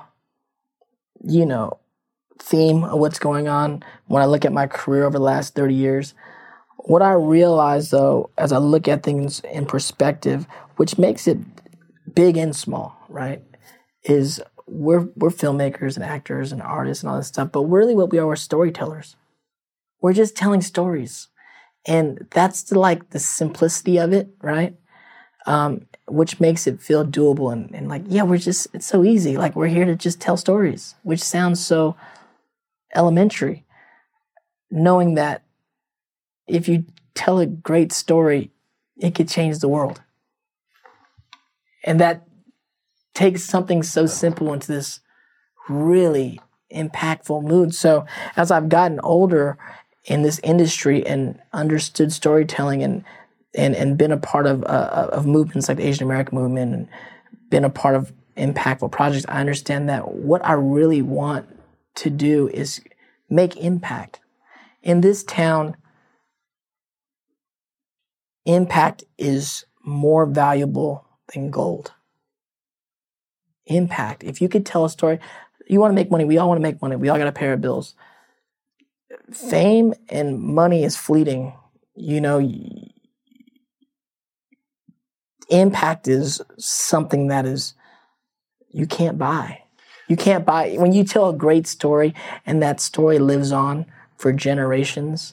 theme of what's going on when I look at my career over the last 30 years. What I realize, though, as I look at things in perspective, which makes it big and small, right, is we're filmmakers and actors and artists and all this stuff, but really what we are, we're storytellers. We're just telling stories. And that's the simplicity of it, right? Which makes it feel doable and like, yeah, it's so easy. Like, we're here to just tell stories, which sounds so elementary, knowing that if you tell a great story, it could change the world. And that takes something so simple into this really impactful mood. So as I've gotten older in this industry and understood storytelling and been a part of movements like the Asian American movement and been a part of impactful projects, I understand that what I really want to do is make impact. In this town, impact is more valuable than gold. Impact. If you could tell a story, you want to make money. We all want to make money. We all got a pair of bills. Fame and money is fleeting. Impact is something that you can't buy. You can't buy. When you tell a great story and that story lives on for generations,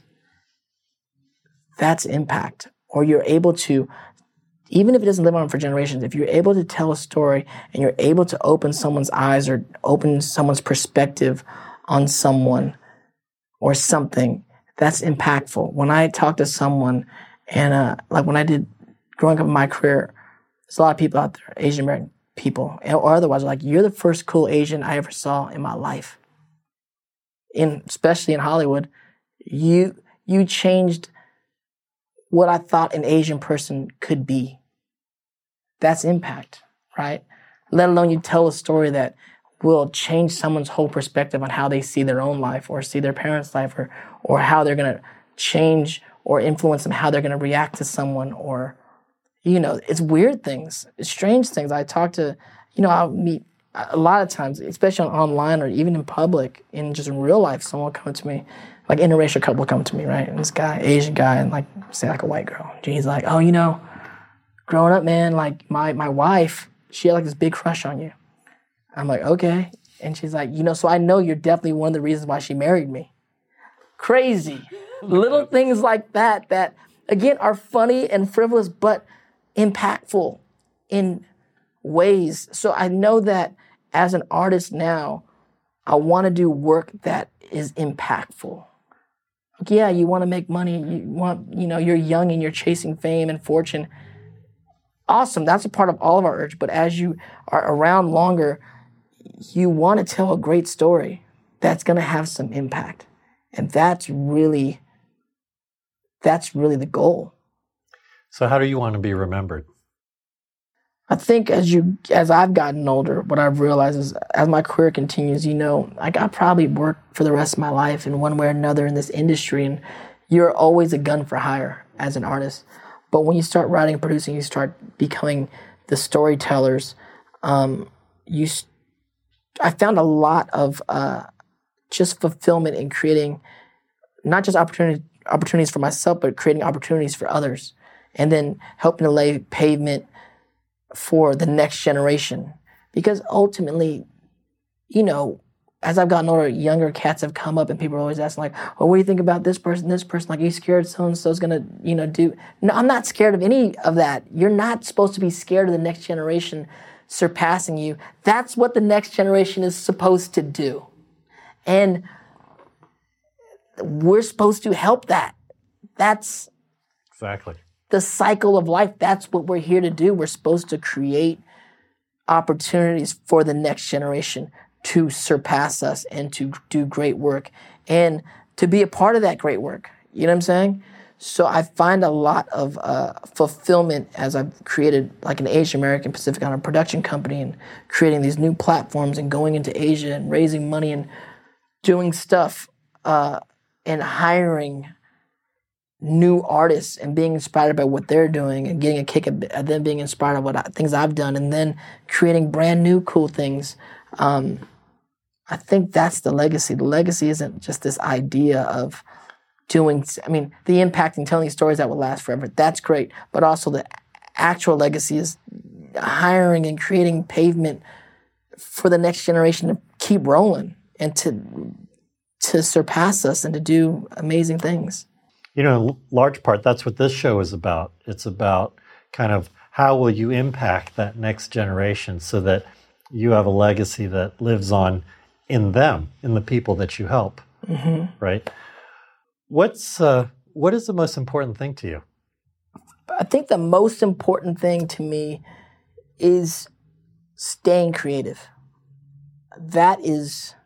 that's impact. Or you're able to, even if it doesn't live on for generations, if you're able to tell a story and you're able to open someone's eyes or open someone's perspective on someone or something, that's impactful. When I talk to someone and like when I did growing up in my career, there's a lot of people out there, Asian American people, or otherwise, like, you're the first cool Asian I ever saw in my life. Especially in Hollywood, you changed what I thought an Asian person could be. That's impact, right? Let alone you tell a story that will change someone's whole perspective on how they see their own life or see their parents' life or how they're going to change or influence them, how they're going to react to someone, or it's weird things, it's strange things. I talk to, I'll meet a lot of times, especially online or even in public, in just in real life, someone will come to me, like interracial couple will come to me, right? And this guy, Asian guy, and like, say like a white girl. And he's like, oh, growing up, man, like my wife, she had like this big crush on you. I'm like, okay. And she's like, so I know you're definitely one of the reasons why she married me. Crazy. Little things like that, again, are funny and frivolous, but impactful in ways. So I know that as an artist now, I want to do work that is impactful. Yeah, you want to make money. You want, you're young and you're chasing fame and fortune. Awesome. That's a part of all of our urge. But as you are around longer, you want to tell a great story that's going to have some impact. And that's really the goal. So how do you want to be remembered? I think as I've gotten older, what I've realized is as my career continues, I probably work for the rest of my life in one way or another in this industry, and you're always a gun for hire as an artist. But when you start writing and producing, you start becoming the storytellers. I found a lot of just fulfillment in creating not just opportunities for myself, but creating opportunities for others, and then helping to lay pavement for the next generation. Because ultimately, as I've gotten older, younger cats have come up and people are always asking like, well, what do you think about this person? Like, are you scared so-and-so's gonna, do? No, I'm not scared of any of that. You're not supposed to be scared of the next generation surpassing you. That's what the next generation is supposed to do. And we're supposed to help that. That's exactly the cycle of life. That's what we're here to do. We're supposed to create opportunities for the next generation to surpass us and to do great work and to be a part of that great work. You know what I'm saying? So I find a lot of fulfillment as I've created like an Asian American Pacific Islander production company and creating these new platforms and going into Asia and raising money and doing stuff and hiring new artists and being inspired by what they're doing and getting a kick at them being inspired by things I've done and then creating brand new cool things. I think that's the legacy. The legacy isn't just this idea of the impact and telling stories that will last forever. That's great. But also the actual legacy is hiring and creating pavement for the next generation to keep rolling and to surpass us and to do amazing things. In large part, that's what this show is about. It's about kind of how will you impact that next generation so that you have a legacy that lives on in them, in the people that you help, right? What is the most important thing to you? I think the most important thing to me is staying creative. That's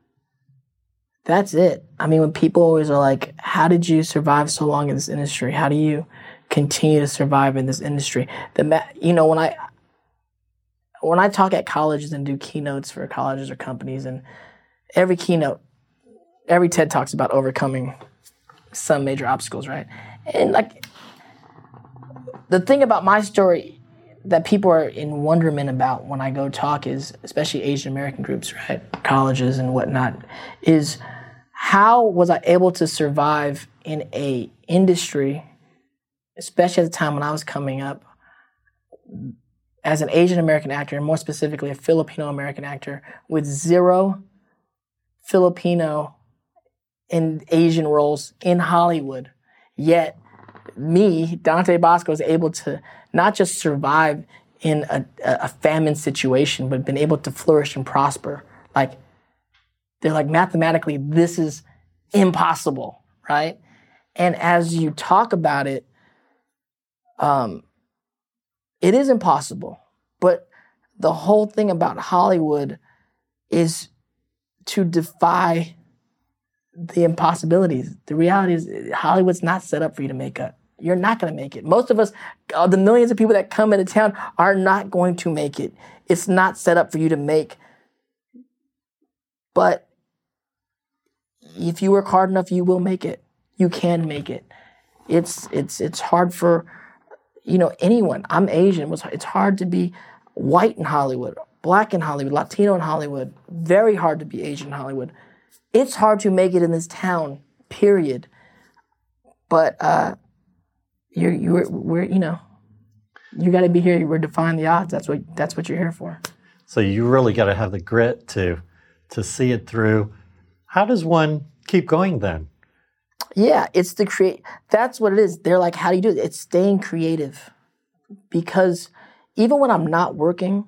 it. When people always are like, how did you survive so long in this industry? How do you continue to survive in this industry? When I talk at colleges and do keynotes for colleges or companies, and every TED talks about overcoming some major obstacles, right? And like, the thing about my story that people are in wonderment about when I go talk is, especially Asian American groups, right? Colleges and whatnot, is how was I able to survive in a industry, especially at the time when I was coming up, as an Asian American actor, and more specifically a Filipino American actor, with zero Filipino and Asian roles in Hollywood. Yet me, Dante Bosco, was able to not just survive in a famine situation, but been able to flourish and prosper. Like, they're like, mathematically, this is impossible, right? And as you talk about it, it is impossible. But the whole thing about Hollywood is to defy the impossibilities. The reality is Hollywood's not set up for you to make it. You're not going to make it. Most of us, the millions of people that come into town, are not going to make it. It's not set up for you to make. But if you work hard enough, you will make it. You can make it. It's hard for anyone. I'm Asian. It's hard to be white in Hollywood, black in Hollywood, Latino in Hollywood. Very hard to be Asian in Hollywood. It's hard to make it in this town, period. But you got to be here. We're defying the odds. That's what you're here for. So you really got to have the grit to see it through. How does one keep going then? Yeah, it's that's what it is. They're like, how do you do it? It's staying creative. Because even when I'm not working,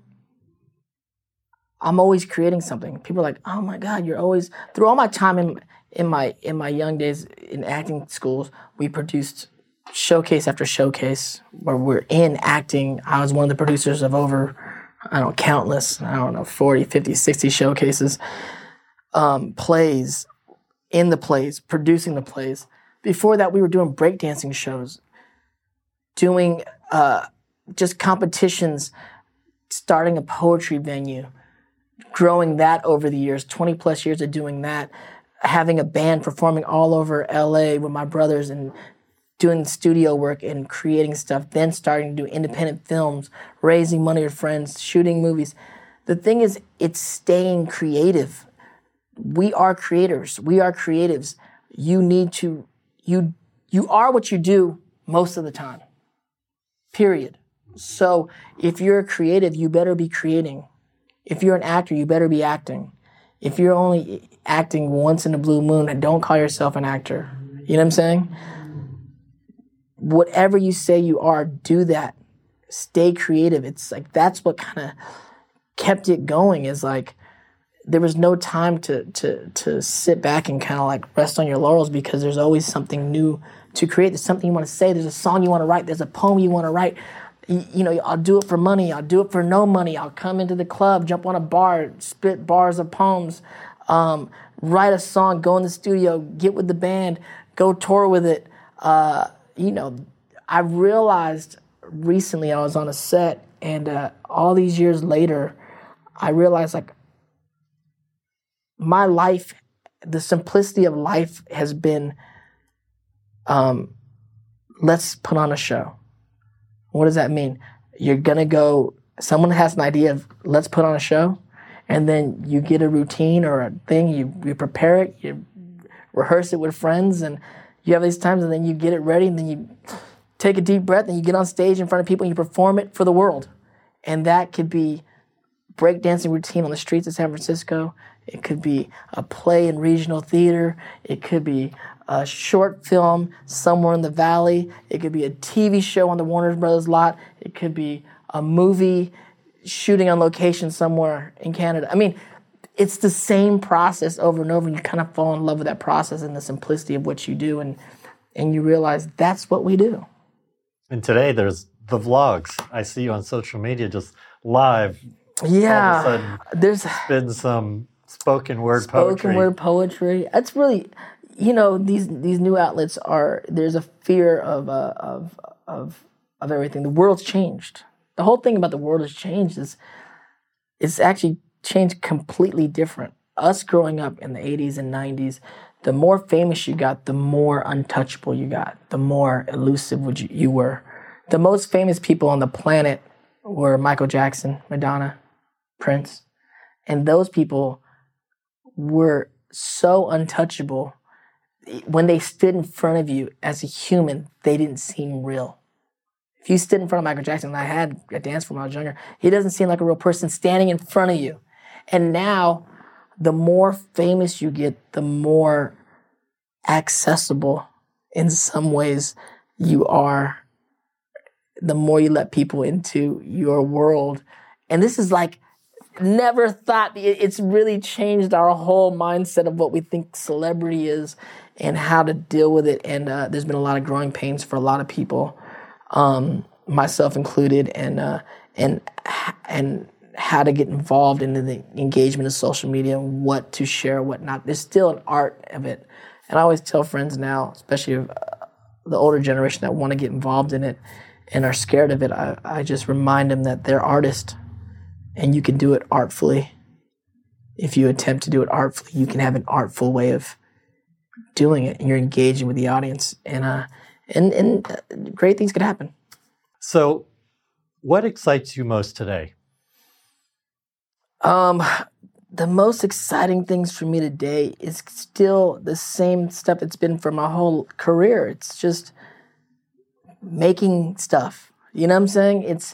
I'm always creating something. People are like, oh my God, you're always, through all my time in my young days in acting schools, we produced showcase after showcase where we're in acting. I was one of the producers of over, countless, 40, 50, 60 showcases, plays, in the plays, producing the plays. Before that, we were doing breakdancing shows, doing just competitions, starting a poetry venue, growing that over the years, 20 plus years of doing that, having a band performing all over LA with my brothers and doing studio work and creating stuff, then starting to do independent films, raising money with friends, shooting movies. The thing is, it's staying creative. We are creators. We are creatives. You need to, you are what you do most of the time, period. So if you're a creative, you better be creating. If you're an actor, you better be acting. If you're only acting once in a blue moon, don't call yourself an actor. You know what I'm saying? Whatever you say you are, do that. Stay creative. It's like, that's what kind of kept it going, is like, there was no time to sit back and kind of like rest on your laurels, because there's always something new to create. There's something you want to say. There's a song you want to write. There's a poem you want to write. You know, I'll do it for money. I'll do it for no money. I'll come into the club, jump on a bar, spit bars of poems, write a song, go in the studio, get with the band, go tour with it. You know, I realized recently I was on a set, and all these years later, I realized like my life, the simplicity of life has been, let's put on a show. What does that mean? You're going to go, someone has an idea of let's put on a show, and then you get a routine or a thing, you prepare it, you rehearse it with friends, and you have these times, and then you get it ready, and then you take a deep breath, and you get on stage in front of people, and you perform it for the world. And that could be breakdancing routine on the streets of San Francisco. It could be a play in regional theater. It could be a short film somewhere in the valley. It could be a TV show on the Warner Brothers lot. It could be a movie shooting on location somewhere in Canada. I mean, it's the same process over and over, and you kind of fall in love with that process and the simplicity of what you do, and you realize that's what we do. And today there's the vlogs. I see you on social media just live. Yeah. All of a sudden, there's been some spoken word poetry. Spoken word poetry. That's really, you know, these new outlets are, there's a fear of everything. The world's changed. The whole thing about the world has changed is it's actually changed completely different. Us growing up in the 80s and 90s, the more famous you got, the more untouchable you got, the more elusive you were. The most famous people on the planet were Michael Jackson, Madonna, Prince. And those people were so untouchable. When they stood in front of you as a human, they didn't seem real. If you stood in front of Michael Jackson, and I had a dance when I was younger, he doesn't seem like a real person standing in front of you. And now, the more famous you get, the more accessible in some ways you are, the more you let people into your world. And this is like, never thought, it's really changed our whole mindset of what we think celebrity is and how to deal with it. And there's been a lot of growing pains for a lot of people, myself included, and how to get involved in the engagement of social media, what to share, what not. There's still an art of it. And I always tell friends now, especially the older generation that want to get involved in it and are scared of it, I just remind them that they're artists and you can do it artfully. If you attempt to do it artfully, you can have an artful way of doing it, and you're engaging with the audience, and great things could happen. So what excites you most today? The most exciting things for me today is still the same stuff it's been for my whole career. It's just making stuff. You know what I'm saying? It's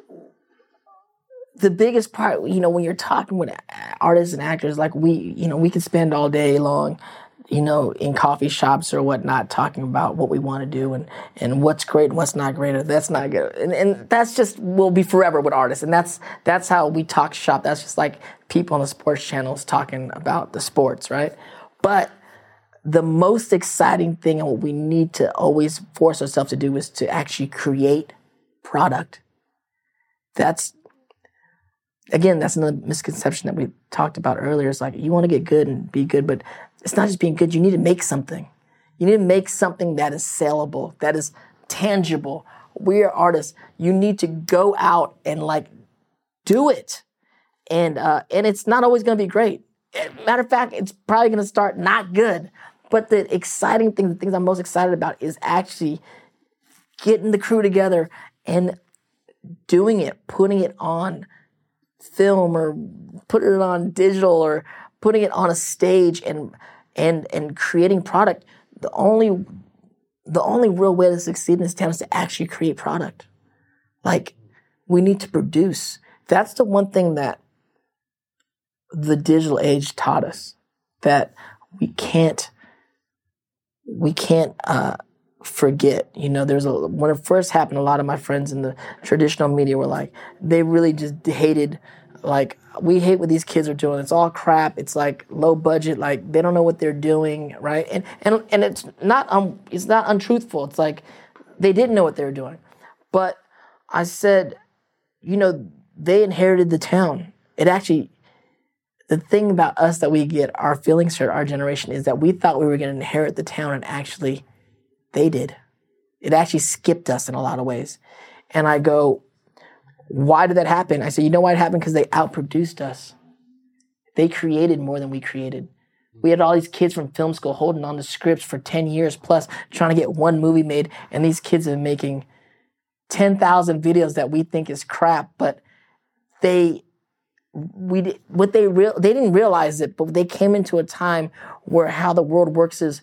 the biggest part, you know, when you're talking with artists and actors, like we could spend all day long, you know, in coffee shops or whatnot, talking about what we want to do and what's great and what's not great or that's not good. And that's just, will be forever with artists. And that's how we talk shop. That's just like people on the sports channels talking about the sports, right? But the most exciting thing and what we need to always force ourselves to do is to actually create product. That's another misconception that we talked about earlier. It's like, you want to get good and be good, but it's not just being good. You need to make something. You need to make something that is saleable, that is tangible. We are artists. You need to go out and like do it. And it's not always going to be great. Matter of fact, it's probably going to start not good. But the exciting thing, the things I'm most excited about is actually getting the crew together and doing it, putting it on film or putting it on digital or putting it on a stage and creating product. The only real way to succeed in this town is to actually create product. Like, we need to produce. That's the one thing that the digital age taught us, that we can't forget. You know, when it first happened, a lot of my friends in the traditional media were like, they really just hated, like, we hate what these kids are doing. It's all crap. It's like low budget. Like, they don't know what they're doing, right? And it's not untruthful. It's like they didn't know what they were doing. But I said, you know, they inherited the town. The thing about us that we get our feelings hurt, our generation, is that we thought we were going to inherit the town, and actually they did. It actually skipped us in a lot of ways. And I go, why did that happen? I said, you know why it happened? Because they outproduced us. They created more than we created. We had all these kids from film school holding on to scripts for 10 years plus, trying to get one movie made, and these kids are making 10,000 videos that we think is crap, but they didn't realize it, but they came into a time where how the world works is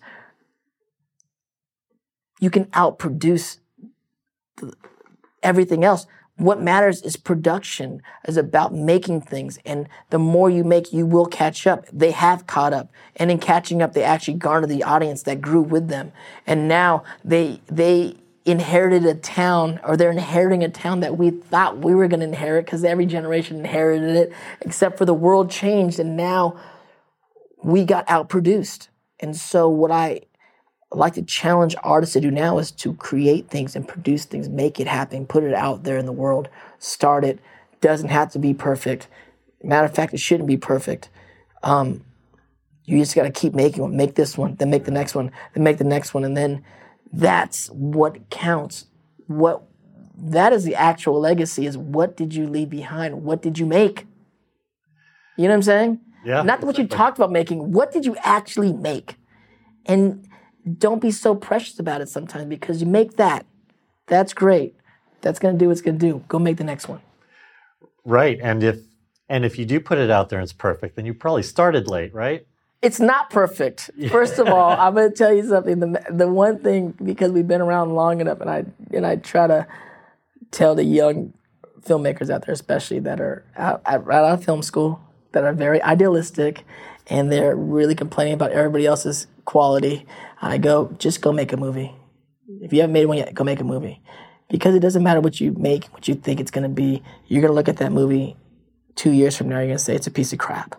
you can outproduce everything else. What matters is production, is about making things. And the more you make, you will catch up. They have caught up. And in catching up, they actually garnered the audience that grew with them. And now they inherited a town, or they're inheriting a town that we thought we were going to inherit, because every generation inherited it, except for the world changed, and now we got outproduced. And so what I like to challenge artists to do now is to create things and produce things, make it happen, put it out there in the world, start it. Doesn't have to be perfect. Matter of fact, it shouldn't be perfect. You just got to keep making one. Make this one, then make the next one, then make the next one, and then that's what counts. That is the actual legacy, is what did you leave behind? What did you make? You know what I'm saying? Yeah. Not what you talked about making. What did you actually make? And don't be so precious about it sometimes, because you make that. That's great. That's going to do what it's going to do. Go make the next one. Right. And if you do put it out there and it's perfect, then you probably started late, right? It's not perfect. First of all, I'm going to tell you something. The one thing, because we've been around long enough, and I try to tell the young filmmakers out there, especially that are right out of film school, that are very idealistic, and they're really complaining about everybody else's quality. I go, just go make a movie. If you haven't made one yet, go make a movie. Because it doesn't matter what you make, what you think it's going to be. You're going to look at that movie 2 years from now, you're going to say it's a piece of crap.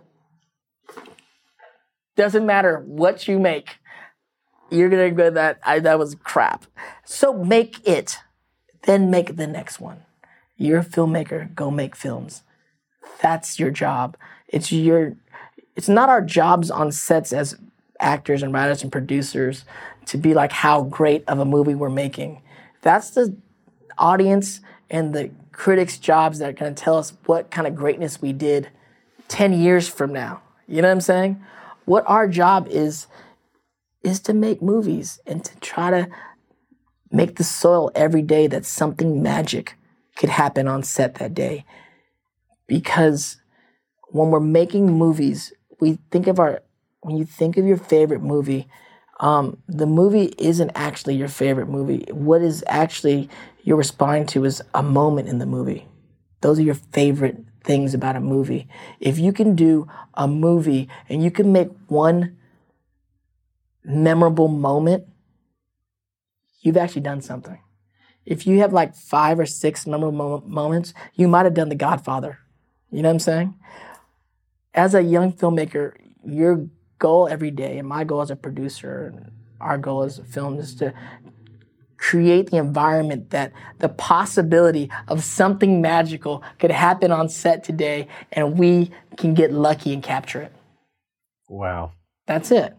Doesn't matter what you make. You're going to go, that was crap. So make it. Then make the next one. You're a filmmaker. Go make films. That's your job. It's not our jobs on sets as actors and writers and producers to be like how great of a movie we're making. That's the audience and the critics' jobs that are going to tell us what kind of greatness we did 10 years from now. You know what I'm saying? What our job is to make movies and to try to make the soil every day that something magic could happen on set that day. Because when we're making movies, when you think of your favorite movie, the movie isn't actually your favorite movie. What is actually you're responding to is a moment in the movie. Those are your favorite things about a movie. If you can do a movie and you can make one memorable moment, you've actually done something. If you have like 5 or 6 memorable moments, you might have done The Godfather. You know what I'm saying? As a young filmmaker, your goal every day, and my goal as a producer, and our goal as a film, is to create the environment that the possibility of something magical could happen on set today, and we can get lucky and capture it. Wow. That's it.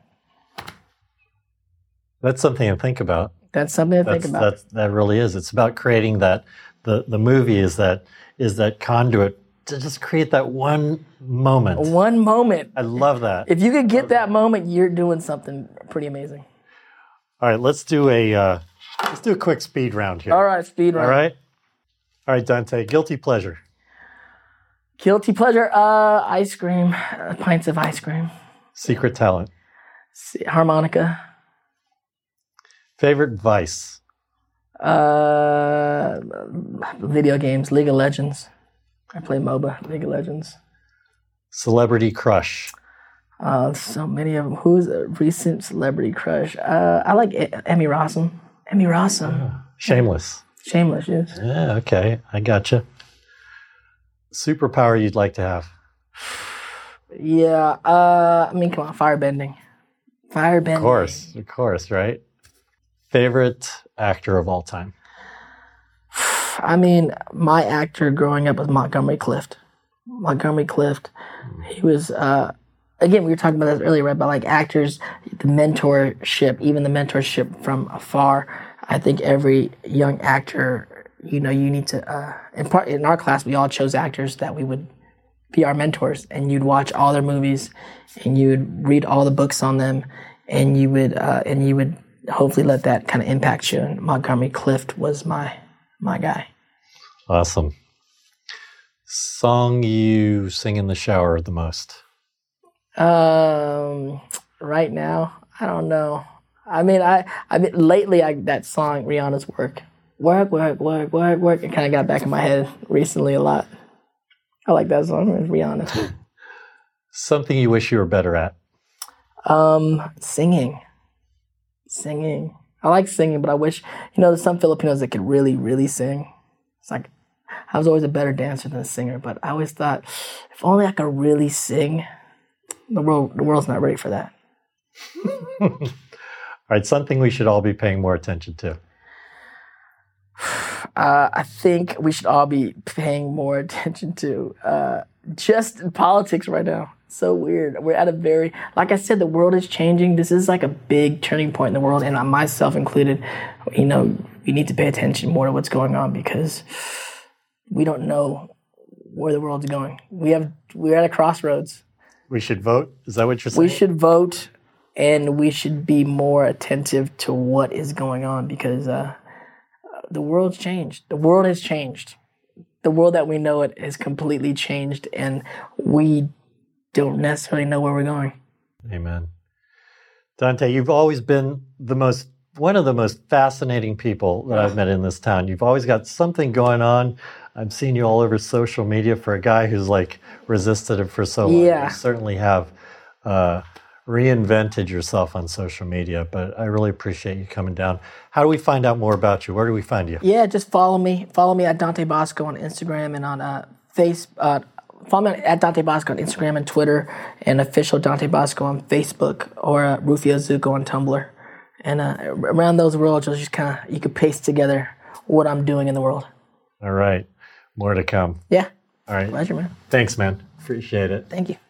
That's something to think about. That's something to think about. That really is. It's about creating that. The movie is that conduit to just create that one moment. One moment. I love that. If you could get that moment, you're doing something pretty amazing. All right, let's do a quick speed round here. All right, speed round. All right, Dante. Guilty pleasure. Guilty pleasure. Ice cream. Pints of ice cream. Secret talent. Harmonica. Favorite vice. Video games. League of Legends. I play MOBA. League of Legends. Celebrity crush. So many of them. Who's a recent celebrity crush? I like Emmy Rossum. Emmy Rossum. Shameless. Shameless, yes. Yeah, okay. I gotcha. Superpower you'd like to have? Yeah. I mean, come on. Firebending. Firebending. Of course, right? Favorite actor of all time? I mean, my actor growing up was Montgomery Clift. Montgomery Clift. He was... Again, we were talking about this earlier, right? About like actors, the mentorship, even the mentorship from afar. I think every young actor, you need to. In our class, we all chose actors that we would be our mentors, and you'd watch all their movies, and you would read all the books on them, and you would hopefully let that kind of impact you. And Montgomery Clift was my guy. Awesome. Song you sing in the shower the most? Right now, I don't know. I mean, lately, that song, Rihanna's Work. It kind of got back in my head recently a lot. I like that song, Rihanna. Something you wish you were better at? Singing. I like singing, but I wish, there's some Filipinos that could really, really sing. It's like, I was always a better dancer than a singer, but I always thought, if only I could really sing. The world's not ready for that. All right, something we should all be paying more attention to. I think we should all be paying more attention to just politics right now. So weird. We're at like I said, the world is changing. This is like a big turning point in the world, and myself included. We need to pay attention more to what's going on because we don't know where the world's going. We're at a crossroads. We should vote? Is that what you're saying? We should vote, and we should be more attentive to what is going on because the world's changed. The world has changed. The world that we know it has completely changed, and we don't necessarily know where we're going. Amen. Dante, you've always been one of the most fascinating people that I've met in this town. You've always got something going on. I've seen you all over social media for a guy who's like resisted it for so long. Yeah. You certainly have reinvented yourself on social media, but I really appreciate you coming down. How do we find out more about you? Where do we find you? Yeah, just follow me. Follow me at Dante Bosco on Instagram and on Facebook. Follow me at Dante Bosco on Instagram and Twitter, and official Dante Bosco on Facebook, or Rufio Zuko on Tumblr. And around those worlds, you'll just you can paste together what I'm doing in the world. All right. More to come. Yeah. All right. Pleasure, man. Thanks, man. Appreciate it. Thank you.